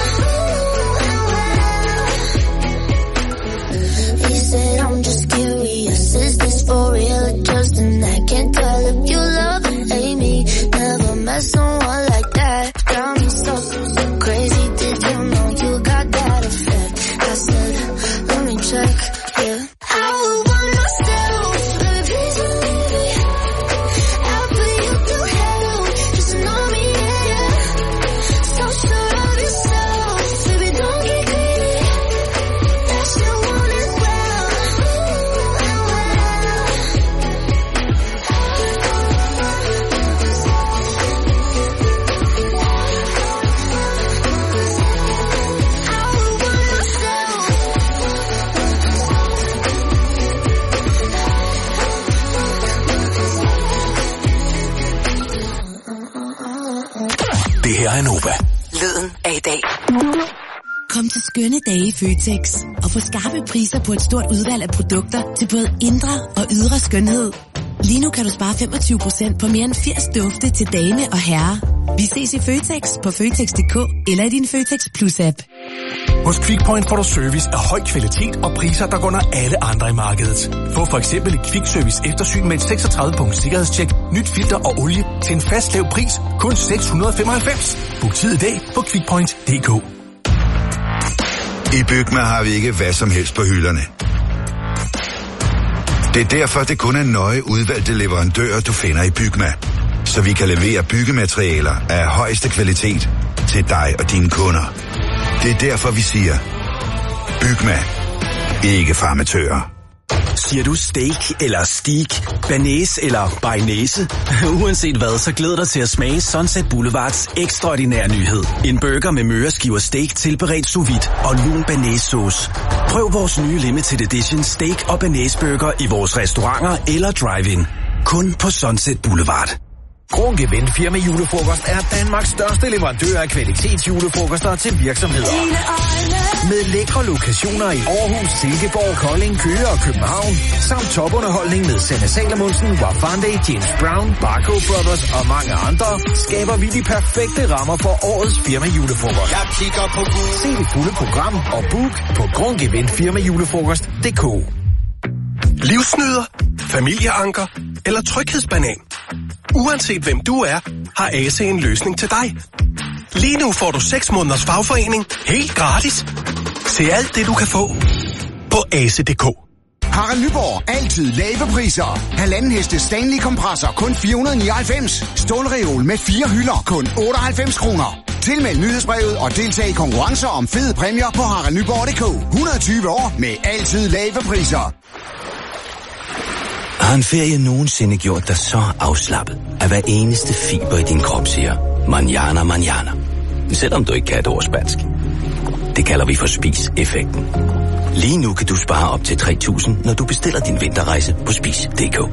He said I'm just curious. Is this for real or just an act? Can't tell if you love or hate me. Never met someone like that. Got me so, so, so crazy. Did you know you got that effect? I said, let me check, yeah. I would want myself. Baby, please believe me. I'll put you through hell. Just know me, yeah, yeah. So sure of yourself. Baby, don't get greedy. Yes, you want it well. Det her er Nova. Lyden af i dag. Kom til skønne dage i Føtex og få skarpe priser på et stort udvalg af produkter til både indre og ydre skønhed. Lige nu kan du spare femogtyve procent på mere end firs dufte til dame og herre. Vi ses i Føtex på Føtex punktum d k eller i din Føtex Plus-app. Hos Quickpoint får du service af høj kvalitet og priser, der går under alle andre i markedet. Få for eksempel et Quick-service eftersyn med et seksogtredive punkt sikkerhedstjek, nyt filter og olie til en fast lav pris, kun seks hundrede og femoghalvfems. Book tid i dag på quickpoint punktum d k. I Bygma har vi ikke hvad som helst på hylderne. Det er derfor, det kun er nøje udvalgte leverandører, du finder i Bygma. Så vi kan levere byggematerialer af højeste kvalitet til dig og dine kunder. Det er derfor, vi siger, Bygma. Ikke farmatører. Siger du steak eller steak, banæs eller bearnaise? Uanset hvad, så glæder dig til at smage Sunset Boulevards ekstraordinære nyhed. En burger med møreskiver steak tilberedt sous vide og lun banæssauce. Prøv vores nye limited edition steak og banæsburger i vores restauranter eller drive-in. Kun på Sunset Boulevard. Grunk Event Firma Julefrokost er Danmarks største leverandør af kvalitetsjulefrokoster til virksomheder. Med lækre lokationer i Aarhus, Silkeborg, Kolding, Køge og København, samt topunderholdning med Sanne Salomonsen, Wafande, James Brown, Barco Brothers og mange andre, skaber vi de perfekte rammer for årets firma julefrokost. Jeg kigger på Gud. Se det fulde program og book på grunk event firma julefrokost punktum d k. Livsnyder, familieanker eller tryghedsbanan. Uanset hvem du er, har A C en løsning til dig. Lige nu får du seks måneders fagforening helt gratis. Se alt det, du kan få på A C punktum d k. Harald Nyborg. Altid lave priser. Halvanden heste Stanley kompressor kun fire hundrede og nioghalvfems. Stålreol med fire hylder kun otteoghalvfems kroner. Tilmeld nyhedsbrevet og deltag i konkurrencer om fede præmier på harald nyborg punktum d k. hundrede og tyve år med altid lave priser. Har en ferie nogensinde gjort dig så afslappet, at hver eneste fiber i din krop siger, manjana, manjana. Selvom du ikke kan et ord spansk. Det kalder vi for spis-effekten. Lige nu kan du spare op til tre tusind, når du bestiller din vinterrejse på spis punktum d k.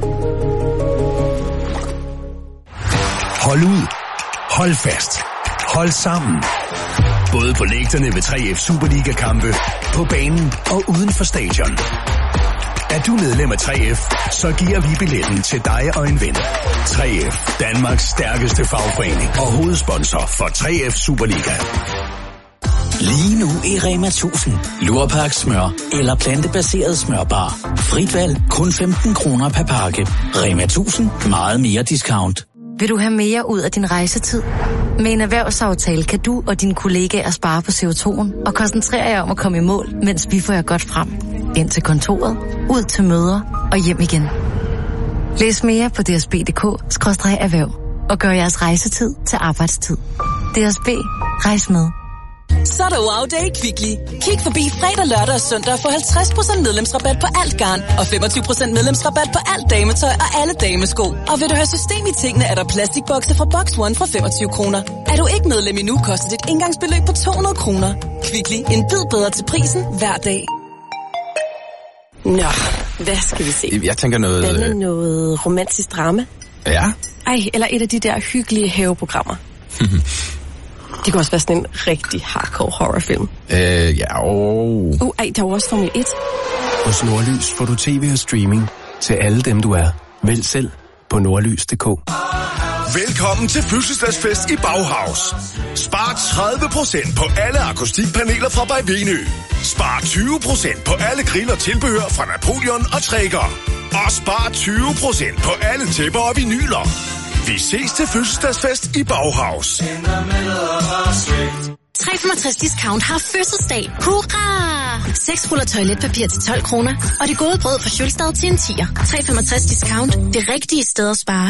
Hold ud. Hold fast. Hold sammen. Både på lægterne ved tre F Superliga-kampe, på banen og uden for stadion. Er du medlem af tre F, så giver vi billetten til dig og en ven. tre F, Danmarks stærkeste fagforening og hovedsponsor for tre F Superliga. Lige nu i Rema tusind. Lurpak smør eller plantebaseret smørbar. Frit valg, kun femten kroner per pakke. Rema tusind. Meget mere discount. Vil du have mere ud af din rejsetid? Med en erhvervsaftale kan du og dine kollegaer spare på C O to'en og koncentrere jer om at komme i mål, mens vi får jer godt frem. Ind til kontoret, ud til møder og hjem igen. Læs mere på d s b punktum d k skråstreg erhverv og gør jeres rejsetid til arbejdstid. D S B. Rejs med. Så er der wow day i Kvickly. Kig forbi fredag, lørdag og søndag og få halvtreds procent medlemsrabat på alt garn og femogtyve procent medlemsrabat på alt dametøj og alle damesko. Og vil du have system i tingene, er der plastikbokse fra Box One fra femogtyve kroner. Er du ikke medlem endnu, koster dit indgangsbeløb på to hundrede kroner. Kvickly. En bid bedre til prisen hver dag. Nå, Hvad skal vi se? Jeg tænker noget... Hvad med noget romantisk drama? Ja. Ej, eller et af de der hyggelige haveprogrammer. Det kan også være sådan en rigtig hardcore horrorfilm. Øh, ja, og... Uh, ej, der er jo også Formel et. Hos Nordlys får du tv og streaming til alle dem, du er. Vælg selv på nordlys punktum d k. Velkommen til fødselsdagsfest i Bauhaus. Spar tredive procent på alle akustikpaneler fra Bei Venø. Spar tyve procent på alle grill og tilbehør fra Napoleon og Traeger. Og spar tyve procent på alle tæpper og vinyler. Vi ses til fødselsdagsfest i Bauhaus. tre komma femogtres discount har fødselsdag. Hurra! seks ruller toiletpapir til tolv kroner. Og det gode brød fra Schulstad til en tier. tre komma femogtres discount. Det rigtige sted at spare.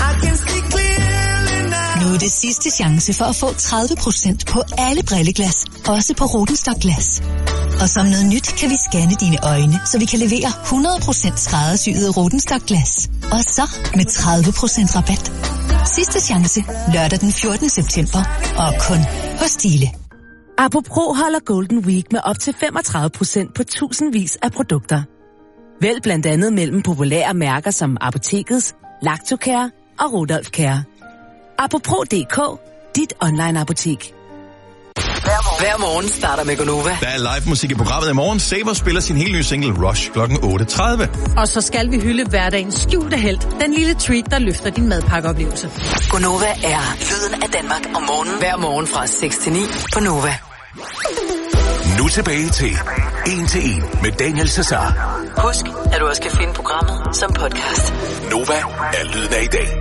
Nu er det sidste chance for at få tredive procent på alle brilleglas. Også på Rodenstock Glas. Og som noget nyt kan vi scanne dine øjne, så vi kan levere hundrede procent skræddersyede Rodenstock Glas. Og så med tredive procent rabat. Sidste chance lørdag den fjortende september. Og kun hos Stile. Apropos holder Golden Week med op til femogtredive procent på tusindvis af produkter. Vælg blandt andet mellem populære mærker som Apotekets, Lactocare og Rudolf Care. Apropos punktum d k, dit online-apotek. Hver morgen starter med Gonova. Der er live musik i programmet i morgen. Saber spiller sin helt nye single Rush klokken otte tredive. Og så skal vi hylde hverdagens skjulte helt. Den lille treat, der løfter din madpakkeoplevelse. Gonova er lyden af Danmark om morgenen. Hver morgen fra seks til ni på Nova. Nu tilbage til En til En med Daniel Cesar. Husk, at du også kan finde programmet som podcast. Nova er lyden af i dag.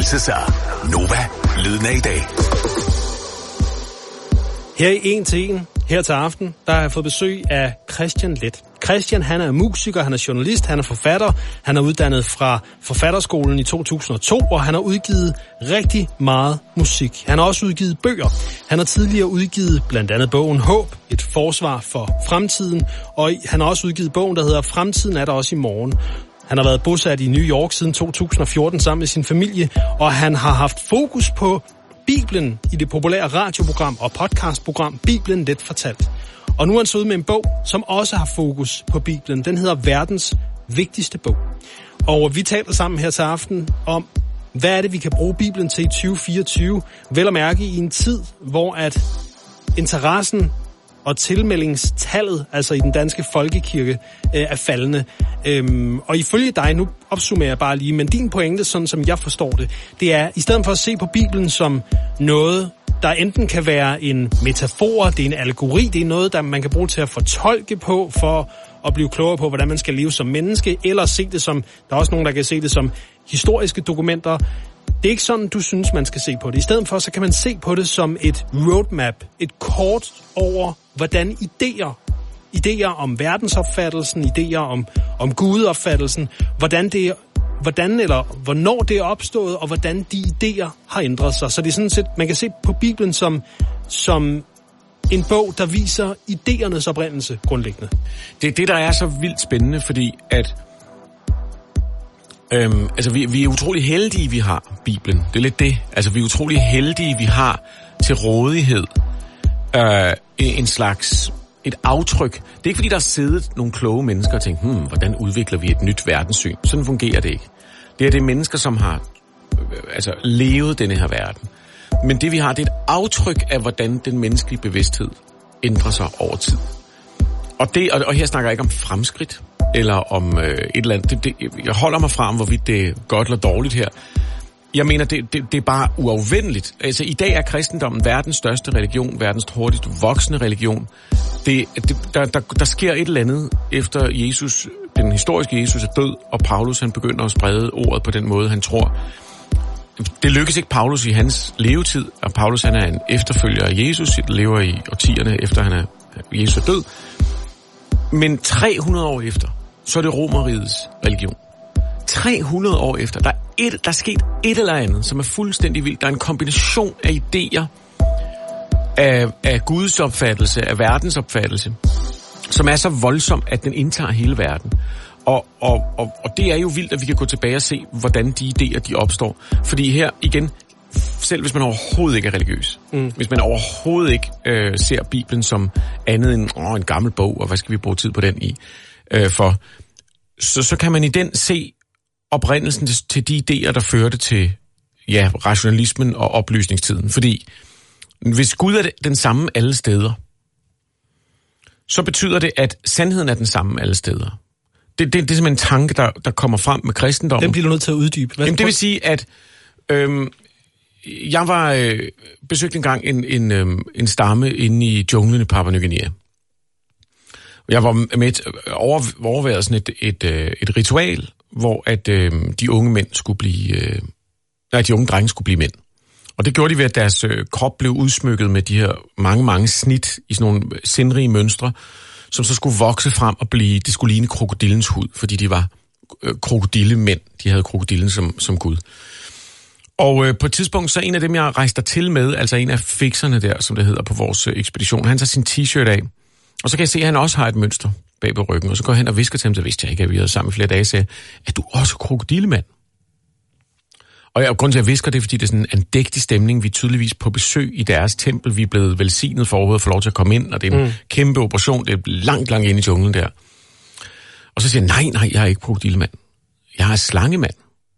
viser sig. Nova, lyden af i dag. Her i En til En, her til aften, der har jeg fået besøg af Kristian Leth. Kristian, han er musiker, han er journalist, han er forfatter. Han er uddannet fra Forfatterskolen i to tusind og to, og han har udgivet rigtig meget musik. Han har også udgivet bøger. Han har tidligere udgivet blandt andet bogen Håb, et forsvar for fremtiden, og han har også udgivet bogen, der hedder Fremtiden er der også i morgen. Han har været bosat i New York siden to tusind og fjorten sammen med sin familie, og han har haft fokus på Bibelen i det populære radioprogram og podcastprogram Bibelen Let Fortalt. Og nu er han så ude med en bog, som også har fokus på Bibelen. Den hedder Verdens vigtigste bog. Og vi taler sammen her til aften om, hvad er det, vi kan bruge Bibelen til i tyve fireogtyve. Vel at mærke i en tid, hvor at interessen og tilmeldingstallet, altså i den danske folkekirke, øh, er faldende. Øhm, og ifølge dig, nu opsummerer jeg bare lige, men din pointe, sådan som jeg forstår det, det er, i stedet for at se på Bibelen som noget, der enten kan være en metafor, det er en allegori, det er noget, der man kan bruge til at fortolke på, for at blive klogere på, hvordan man skal leve som menneske, eller se det som, der er også nogen, der kan se det som historiske dokumenter. Det er ikke sådan, du synes, man skal se på det. I stedet for, så kan man se på det som et roadmap, et kort over, hvordan idéer, idéer om verdensopfattelsen, idéer om, om gudopfattelsen, hvordan det hvordan eller hvornår det er opstået, og hvordan de idéer har ændret sig. Så det er sådan set, man kan se på Bibelen som, som en bog, der viser idéernes oprindelse grundlæggende. Det er det, der er så vildt spændende, fordi at Øhm, altså, vi, vi er utrolig heldige, vi har Bibelen. Det er lidt det. Altså, vi er utrolig heldige, vi har til rådighed øh, en slags et aftryk. Det er ikke, fordi der er siddet nogle kloge mennesker og tænkt, hmm, hvordan udvikler vi et nyt verdenssyn? Sådan fungerer det ikke. Det er det mennesker, som har øh, altså, levet denne her verden. Men det, vi har, det er et aftryk af, hvordan den menneskelige bevidsthed ændrer sig over tid. Og, det, og, og her snakker jeg ikke om fremskridt, eller om øh, et eller andet. Det, det, jeg holder mig frem, hvorvidt det er godt eller dårligt her. Jeg mener, det, det, det er bare uafvendeligt. Altså, i dag er kristendommen verdens største religion, verdens hurtigst voksende religion. Det, det, der, der, der sker et eller andet efter Jesus, den historiske Jesus er død, og Paulus han begynder at sprede ordet på den måde, han tror. Det lykkes ikke Paulus i hans levetid, og Paulus han er en efterfølger af Jesus, lever i årtierne efter han er Jesus er død. Men tre hundrede år efter, så er det Romerrigets religion. tre hundrede år efter, der er, et, der er sket et eller andet, som er fuldstændig vildt. Der er en kombination af idéer, af, af Guds opfattelse, af verdens opfattelse, som er så voldsom, at den indtager hele verden. Og, og, og, og det er jo vildt, at vi kan gå tilbage og se, hvordan de idéer, de opstår. Fordi her igen, selv hvis man overhovedet ikke er religiøs, mm. hvis man overhovedet ikke øh, ser Bibelen som andet end åh, en gammel bog, og hvad skal vi bruge tid på den i, øh, for, så, så kan man i den se oprindelsen til, til de idéer, der førte til ja, rationalismen og oplysningstiden. Fordi hvis Gud er den samme alle steder, så betyder det, at sandheden er den samme alle steder. Det, det, det er simpelthen en tanke, der, der kommer frem med kristendommen. Den bliver du nødt til at uddybe. Jamen, det vil sige, at øhm, jeg var øh, besøgt engang en, en, øh, en stamme inde i junglen i Papua Ny Guinea. Jeg var med over, overværet sådan et, et, et, et ritual, hvor at øh, de unge mænd skulle blive, øh, nej, de unge drenge skulle blive mænd. Og det gjorde de ved, at deres øh, krop blev udsmykket med de her mange, mange snit i sådan nogle sindrige mønstre, som så skulle vokse frem og blive, det skulle ligne krokodillens hud, fordi de var øh, krokodillemænd. De havde krokodillen som, som gud. Og øh, på et tidspunkt, så en af dem, jeg rejste til med, altså en af fikserne der, som det hedder på vores øh, ekspedition, han tager sin t-shirt af, og så kan jeg se, at han også har et mønster bag på ryggen, og så går jeg hen og visker til ham, så vidste jeg ikke, at vi havde sammen i flere dage, sagde, er du også krokodillemand? Og jeg, grund til, at jeg visker det, fordi det er sådan en andægtig stemning. Vi er tydeligvis på besøg i deres tempel. Vi er blevet velsignet for overhovedet at få lov til at komme ind, og det er en mm. kæmpe operation. Det er langt, langt inde i junglen der. Og så siger jeg, nej, nej, jeg er ikke krokodillemand. Jeg er slangemand.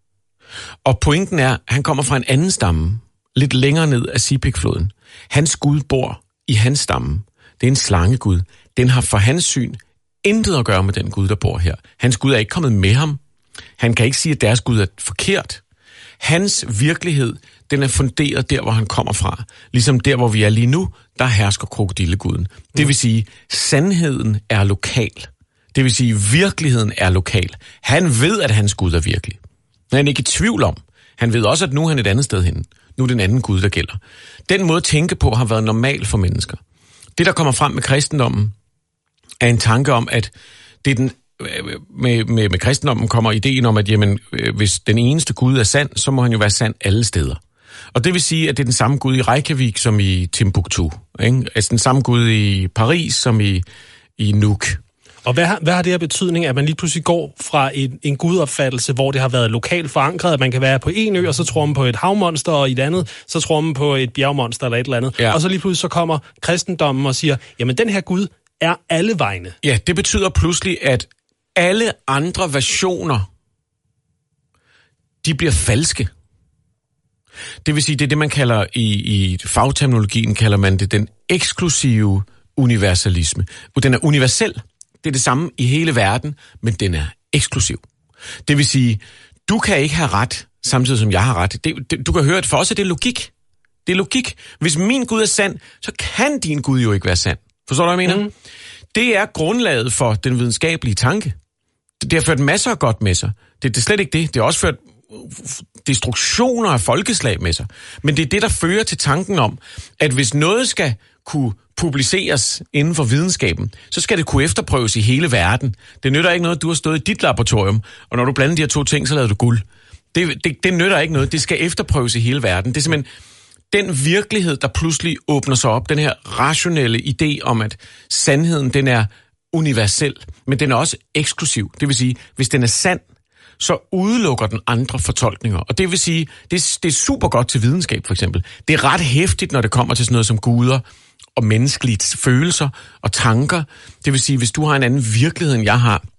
Og pointen er, at han kommer fra en anden stamme, lidt længere ned af Sipik-floden. Hans gud bor i hans stamme. Det er en slangegud. Den har for hans syn intet at gøre med den gud, der bor her. Hans gud er ikke kommet med ham. Han kan ikke sige, at deres gud er forkert. Hans virkelighed, den er funderet der, hvor han kommer fra. Ligesom der, hvor vi er lige nu, der hersker krokodilleguden. Det vil sige, sandheden er lokal. Det vil sige, virkeligheden er lokal. Han ved, at hans Gud er virkelig. Han er ikke i tvivl om, Han ved også, at nu er han et andet sted henne. Nu er det en anden Gud, der gælder. Den måde at tænke på har været normal for mennesker. Det, der kommer frem med kristendommen, er en tanke om, at det er den, med, med, med kristendommen kommer ideen om, at jamen, hvis den eneste Gud er sand, så må han jo være sand alle steder. Og det vil sige, at det er den samme Gud i Reykjavik som i Timbuktu. Ikke? Altså den samme Gud i Paris som i, i Nuuk. Og hvad har, hvad har det her betydning, at man lige pludselig går fra en, en gudopfattelse, hvor det har været lokalt forankret, at man kan være på en ø, og så tror man på et havmonster, og i et andet, så tror man på et bjergmonster eller et eller andet. Ja. Og så lige pludselig så kommer kristendommen og siger, jamen den her Gud er alle vegne. Ja, det betyder pludselig, at alle andre versioner, de bliver falske. Det vil sige, det er det, man kalder i, i fagterminologien, kalder man det den eksklusive universalisme. Den er universel. Det er det samme i hele verden, men den er eksklusiv. Det vil sige, du kan ikke have ret, samtidig som jeg har ret. Det, det, du kan høre, at for os er det logik. Det er logik. Hvis min Gud er sand, så kan din Gud jo ikke være sand. Forstår du, hvad jeg mener? Mm. Det er grundlaget for den videnskabelige tanke. Det har ført masser af godt med sig. Det, det er slet ikke det. Det har også ført destruktioner af folkeslag med sig. Men det er det, der fører til tanken om, at hvis noget skal kunne publiceres inden for videnskaben, så skal det kunne efterprøves i hele verden. Det nytter ikke noget, at du har stået i dit laboratorium, og når du blander de her to ting, så laver du guld. Det, det, det nytter ikke noget. Det skal efterprøves i hele verden. Det er simpelthen den virkelighed, der pludselig åbner sig op, den her rationelle idé om, at sandheden, den er universel, men den er også eksklusiv. Det vil sige, hvis den er sand, så udelukker den andre fortolkninger. Og det vil sige, det, det er super godt til videnskab, for eksempel. Det er ret hæftigt, når det kommer til sådan noget som guder og menneskelige følelser og tanker. Det vil sige, hvis du har en anden virkelighed, end jeg har,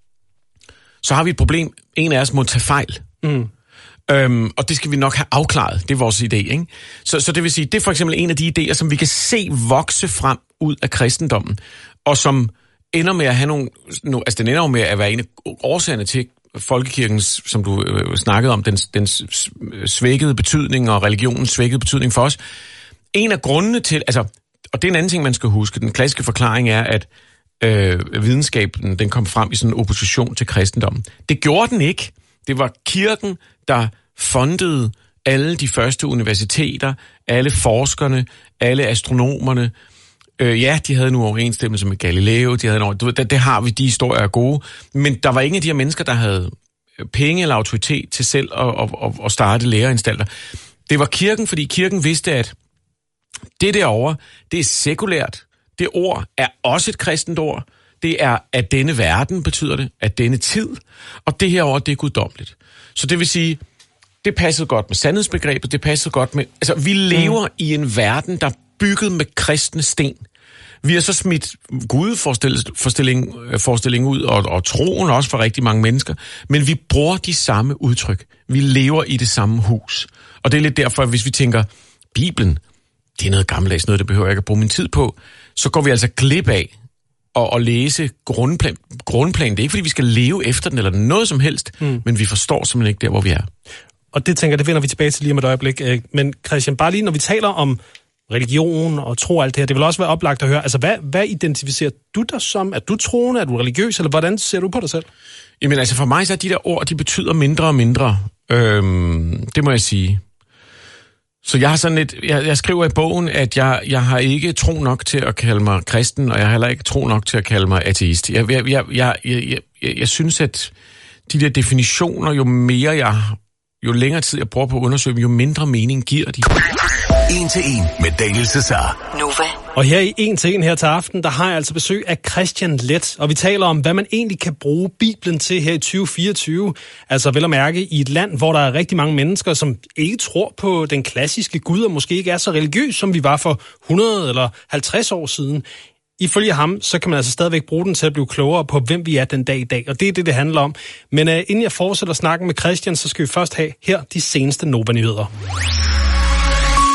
så har vi et problem. En af os må tage fejl. Mm. Øhm, og det skal vi nok have afklaret. Det er vores idé, ikke? Så, så det vil sige, det er for eksempel en af de idéer, som vi kan se vokse frem ud af kristendommen, og som ender med at have nogle... No, altså, den ender med at være en af årsagerne til folkekirkens, som du øh, snakkede om, den, den svækkede betydning og religionens svækkede betydning for os. En af grundene til... altså, og det er en anden ting, man skal huske. Den klassiske forklaring er, at øh, videnskaben den kom frem i sådan en opposition til kristendommen. Det gjorde den ikke. Det var kirken, der fundede alle de første universiteter, alle forskerne, alle astronomerne. Øh, ja, de havde nu overensstemmelse med Galileo, de havde noget, det, det har vi, de historier er gode, men der var ingen af de her mennesker, der havde penge eller autoritet til selv at, at, at starte læreanstalter. Det var kirken, fordi kirken vidste, at det derovre, det er sekulært. Det ord er også et kristent ord. Det er, at denne verden betyder det, at denne tid, og det her ord, det er guddommeligt. Så det vil sige, det passede godt med sandhedsbegrebet, det passede godt med... Altså, vi lever mm. i en verden, der er bygget med kristne sten. Vi har så smidt gudeforestilling forestilling ud, og, og troen også for rigtig mange mennesker, men vi bruger de samme udtryk. Vi lever i det samme hus. Og det er lidt derfor, hvis vi tænker, Bibelen, det er noget gammeldags, noget, det behøver jeg ikke at bruge min tid på, så går vi altså glip af at, at læse grundplan. grundplan. Det er ikke, fordi vi skal leve efter den eller noget som helst, mm. men vi forstår simpelthen ikke der, hvor vi er. Og det tænker jeg, det vender vi tilbage til lige om et øjeblik. Men Christian, bare lige når vi taler om religion og tro og alt det her, det vil også være oplagt at høre. Altså, hvad, hvad identificerer du dig som? Er du troende? Er du religiøs? Eller hvordan ser du på dig selv? Jamen altså, for mig så er de der ord, de betyder mindre og mindre. Øhm, det må jeg sige. Så jeg har sådan et, jeg, jeg skriver i bogen, at jeg, jeg har ikke tro nok til at kalde mig kristen, og jeg har heller ikke tro nok til at kalde mig ateist. Jeg, jeg, jeg, jeg, jeg, jeg, jeg synes, at de der definitioner, jo mere jeg, jo længere tid jeg bruger på at undersøge dem, jo mindre mening giver de. En til en med Daniel Cesar. Nova. Og her i En til en her til aften, der har jeg altså besøg af Christian Leth, og vi taler om, hvad man egentlig kan bruge Bibelen til her i tyve fireogtyve. Altså vel at mærke i et land, hvor der er rigtig mange mennesker, som ikke tror på den klassiske Gud, og måske ikke er så religiøs, som vi var for hundrede eller halvtreds år siden. Ifølge ham, så kan man altså stadigvæk bruge den til at blive klogere på, hvem vi er den dag i dag, og det er det, det handler om. Men uh, inden jeg fortsætter snakken med Christian, så skal vi først have her de seneste Nova-nyheder.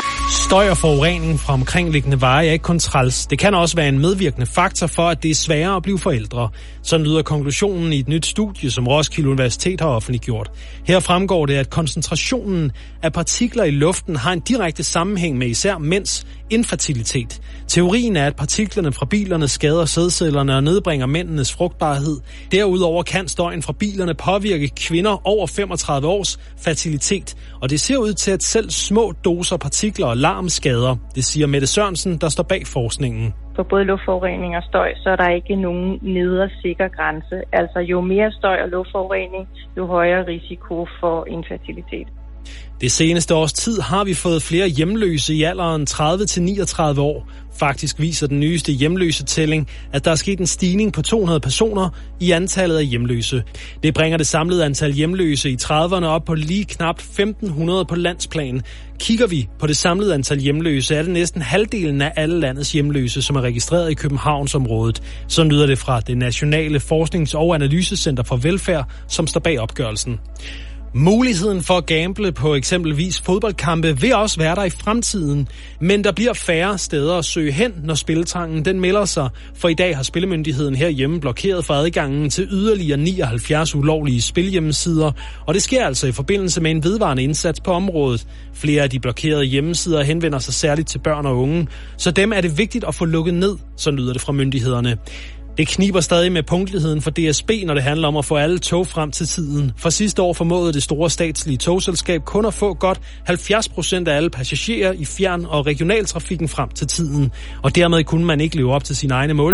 Støj og forurening fra omkringliggende veje er ikke kun træls. Det kan også være en medvirkende faktor for, at det er sværere at blive forældre. Sådan lyder konklusionen i et nyt studie, som Roskilde Universitet har offentliggjort. Her fremgår det, at koncentrationen af partikler i luften har en direkte sammenhæng med især mænds infertilitet. Teorien er, at partiklerne fra bilerne skader sædcellerne og nedbringer mændenes frugtbarhed. Derudover kan støjen fra bilerne påvirke kvinder over femogtredive års fertilitet, og det ser ud til, at selv små doser partikler og larm skader. Det siger Mette Sørensen, der står bag forskningen. For både luftforurening og støj, så er der ikke nogen nedre sikker grænse. Altså jo mere støj og luftforurening, jo højere risiko for infertilitet. Det seneste års tid har vi fået flere hjemløse i alderen tredive til niogtredive år. Faktisk viser den nyeste hjemløsetælling, at der er sket en stigning på to hundrede personer i antallet af hjemløse. Det bringer det samlede antal hjemløse i trediverne op på lige knap femten hundrede på landsplan. Kigger vi på det samlede antal hjemløse, er det næsten halvdelen af alle landets hjemløse, som er registreret i Københavnsområdet. Så lyder det fra det Nationale Forsknings- og Analysecenter for Velfærd, som står bag opgørelsen. Muligheden for at gamble på eksempelvis fodboldkampe vil også være der i fremtiden, men der bliver færre steder at søge hen, når spilletrangen den melder sig, for i dag har Spillemyndigheden herhjemme blokeret for adgangen til yderligere nioghalvfjerds ulovlige spilhjemmesider, og det sker altså i forbindelse med en vedvarende indsats på området. Flere af de blokerede hjemmesider henvender sig særligt til børn og unge, så dem er det vigtigt at få lukket ned, så lyder det fra myndighederne. Det kniber stadig med punktligheden for D S B, når det handler om at få alle tog frem til tiden. For sidste år formåede det store statslige togselskab kun at få godt halvfjerds procent af alle passagerer i fjern- og regionaltrafikken frem til tiden. Og dermed kunne man ikke leve op til sine egne mål.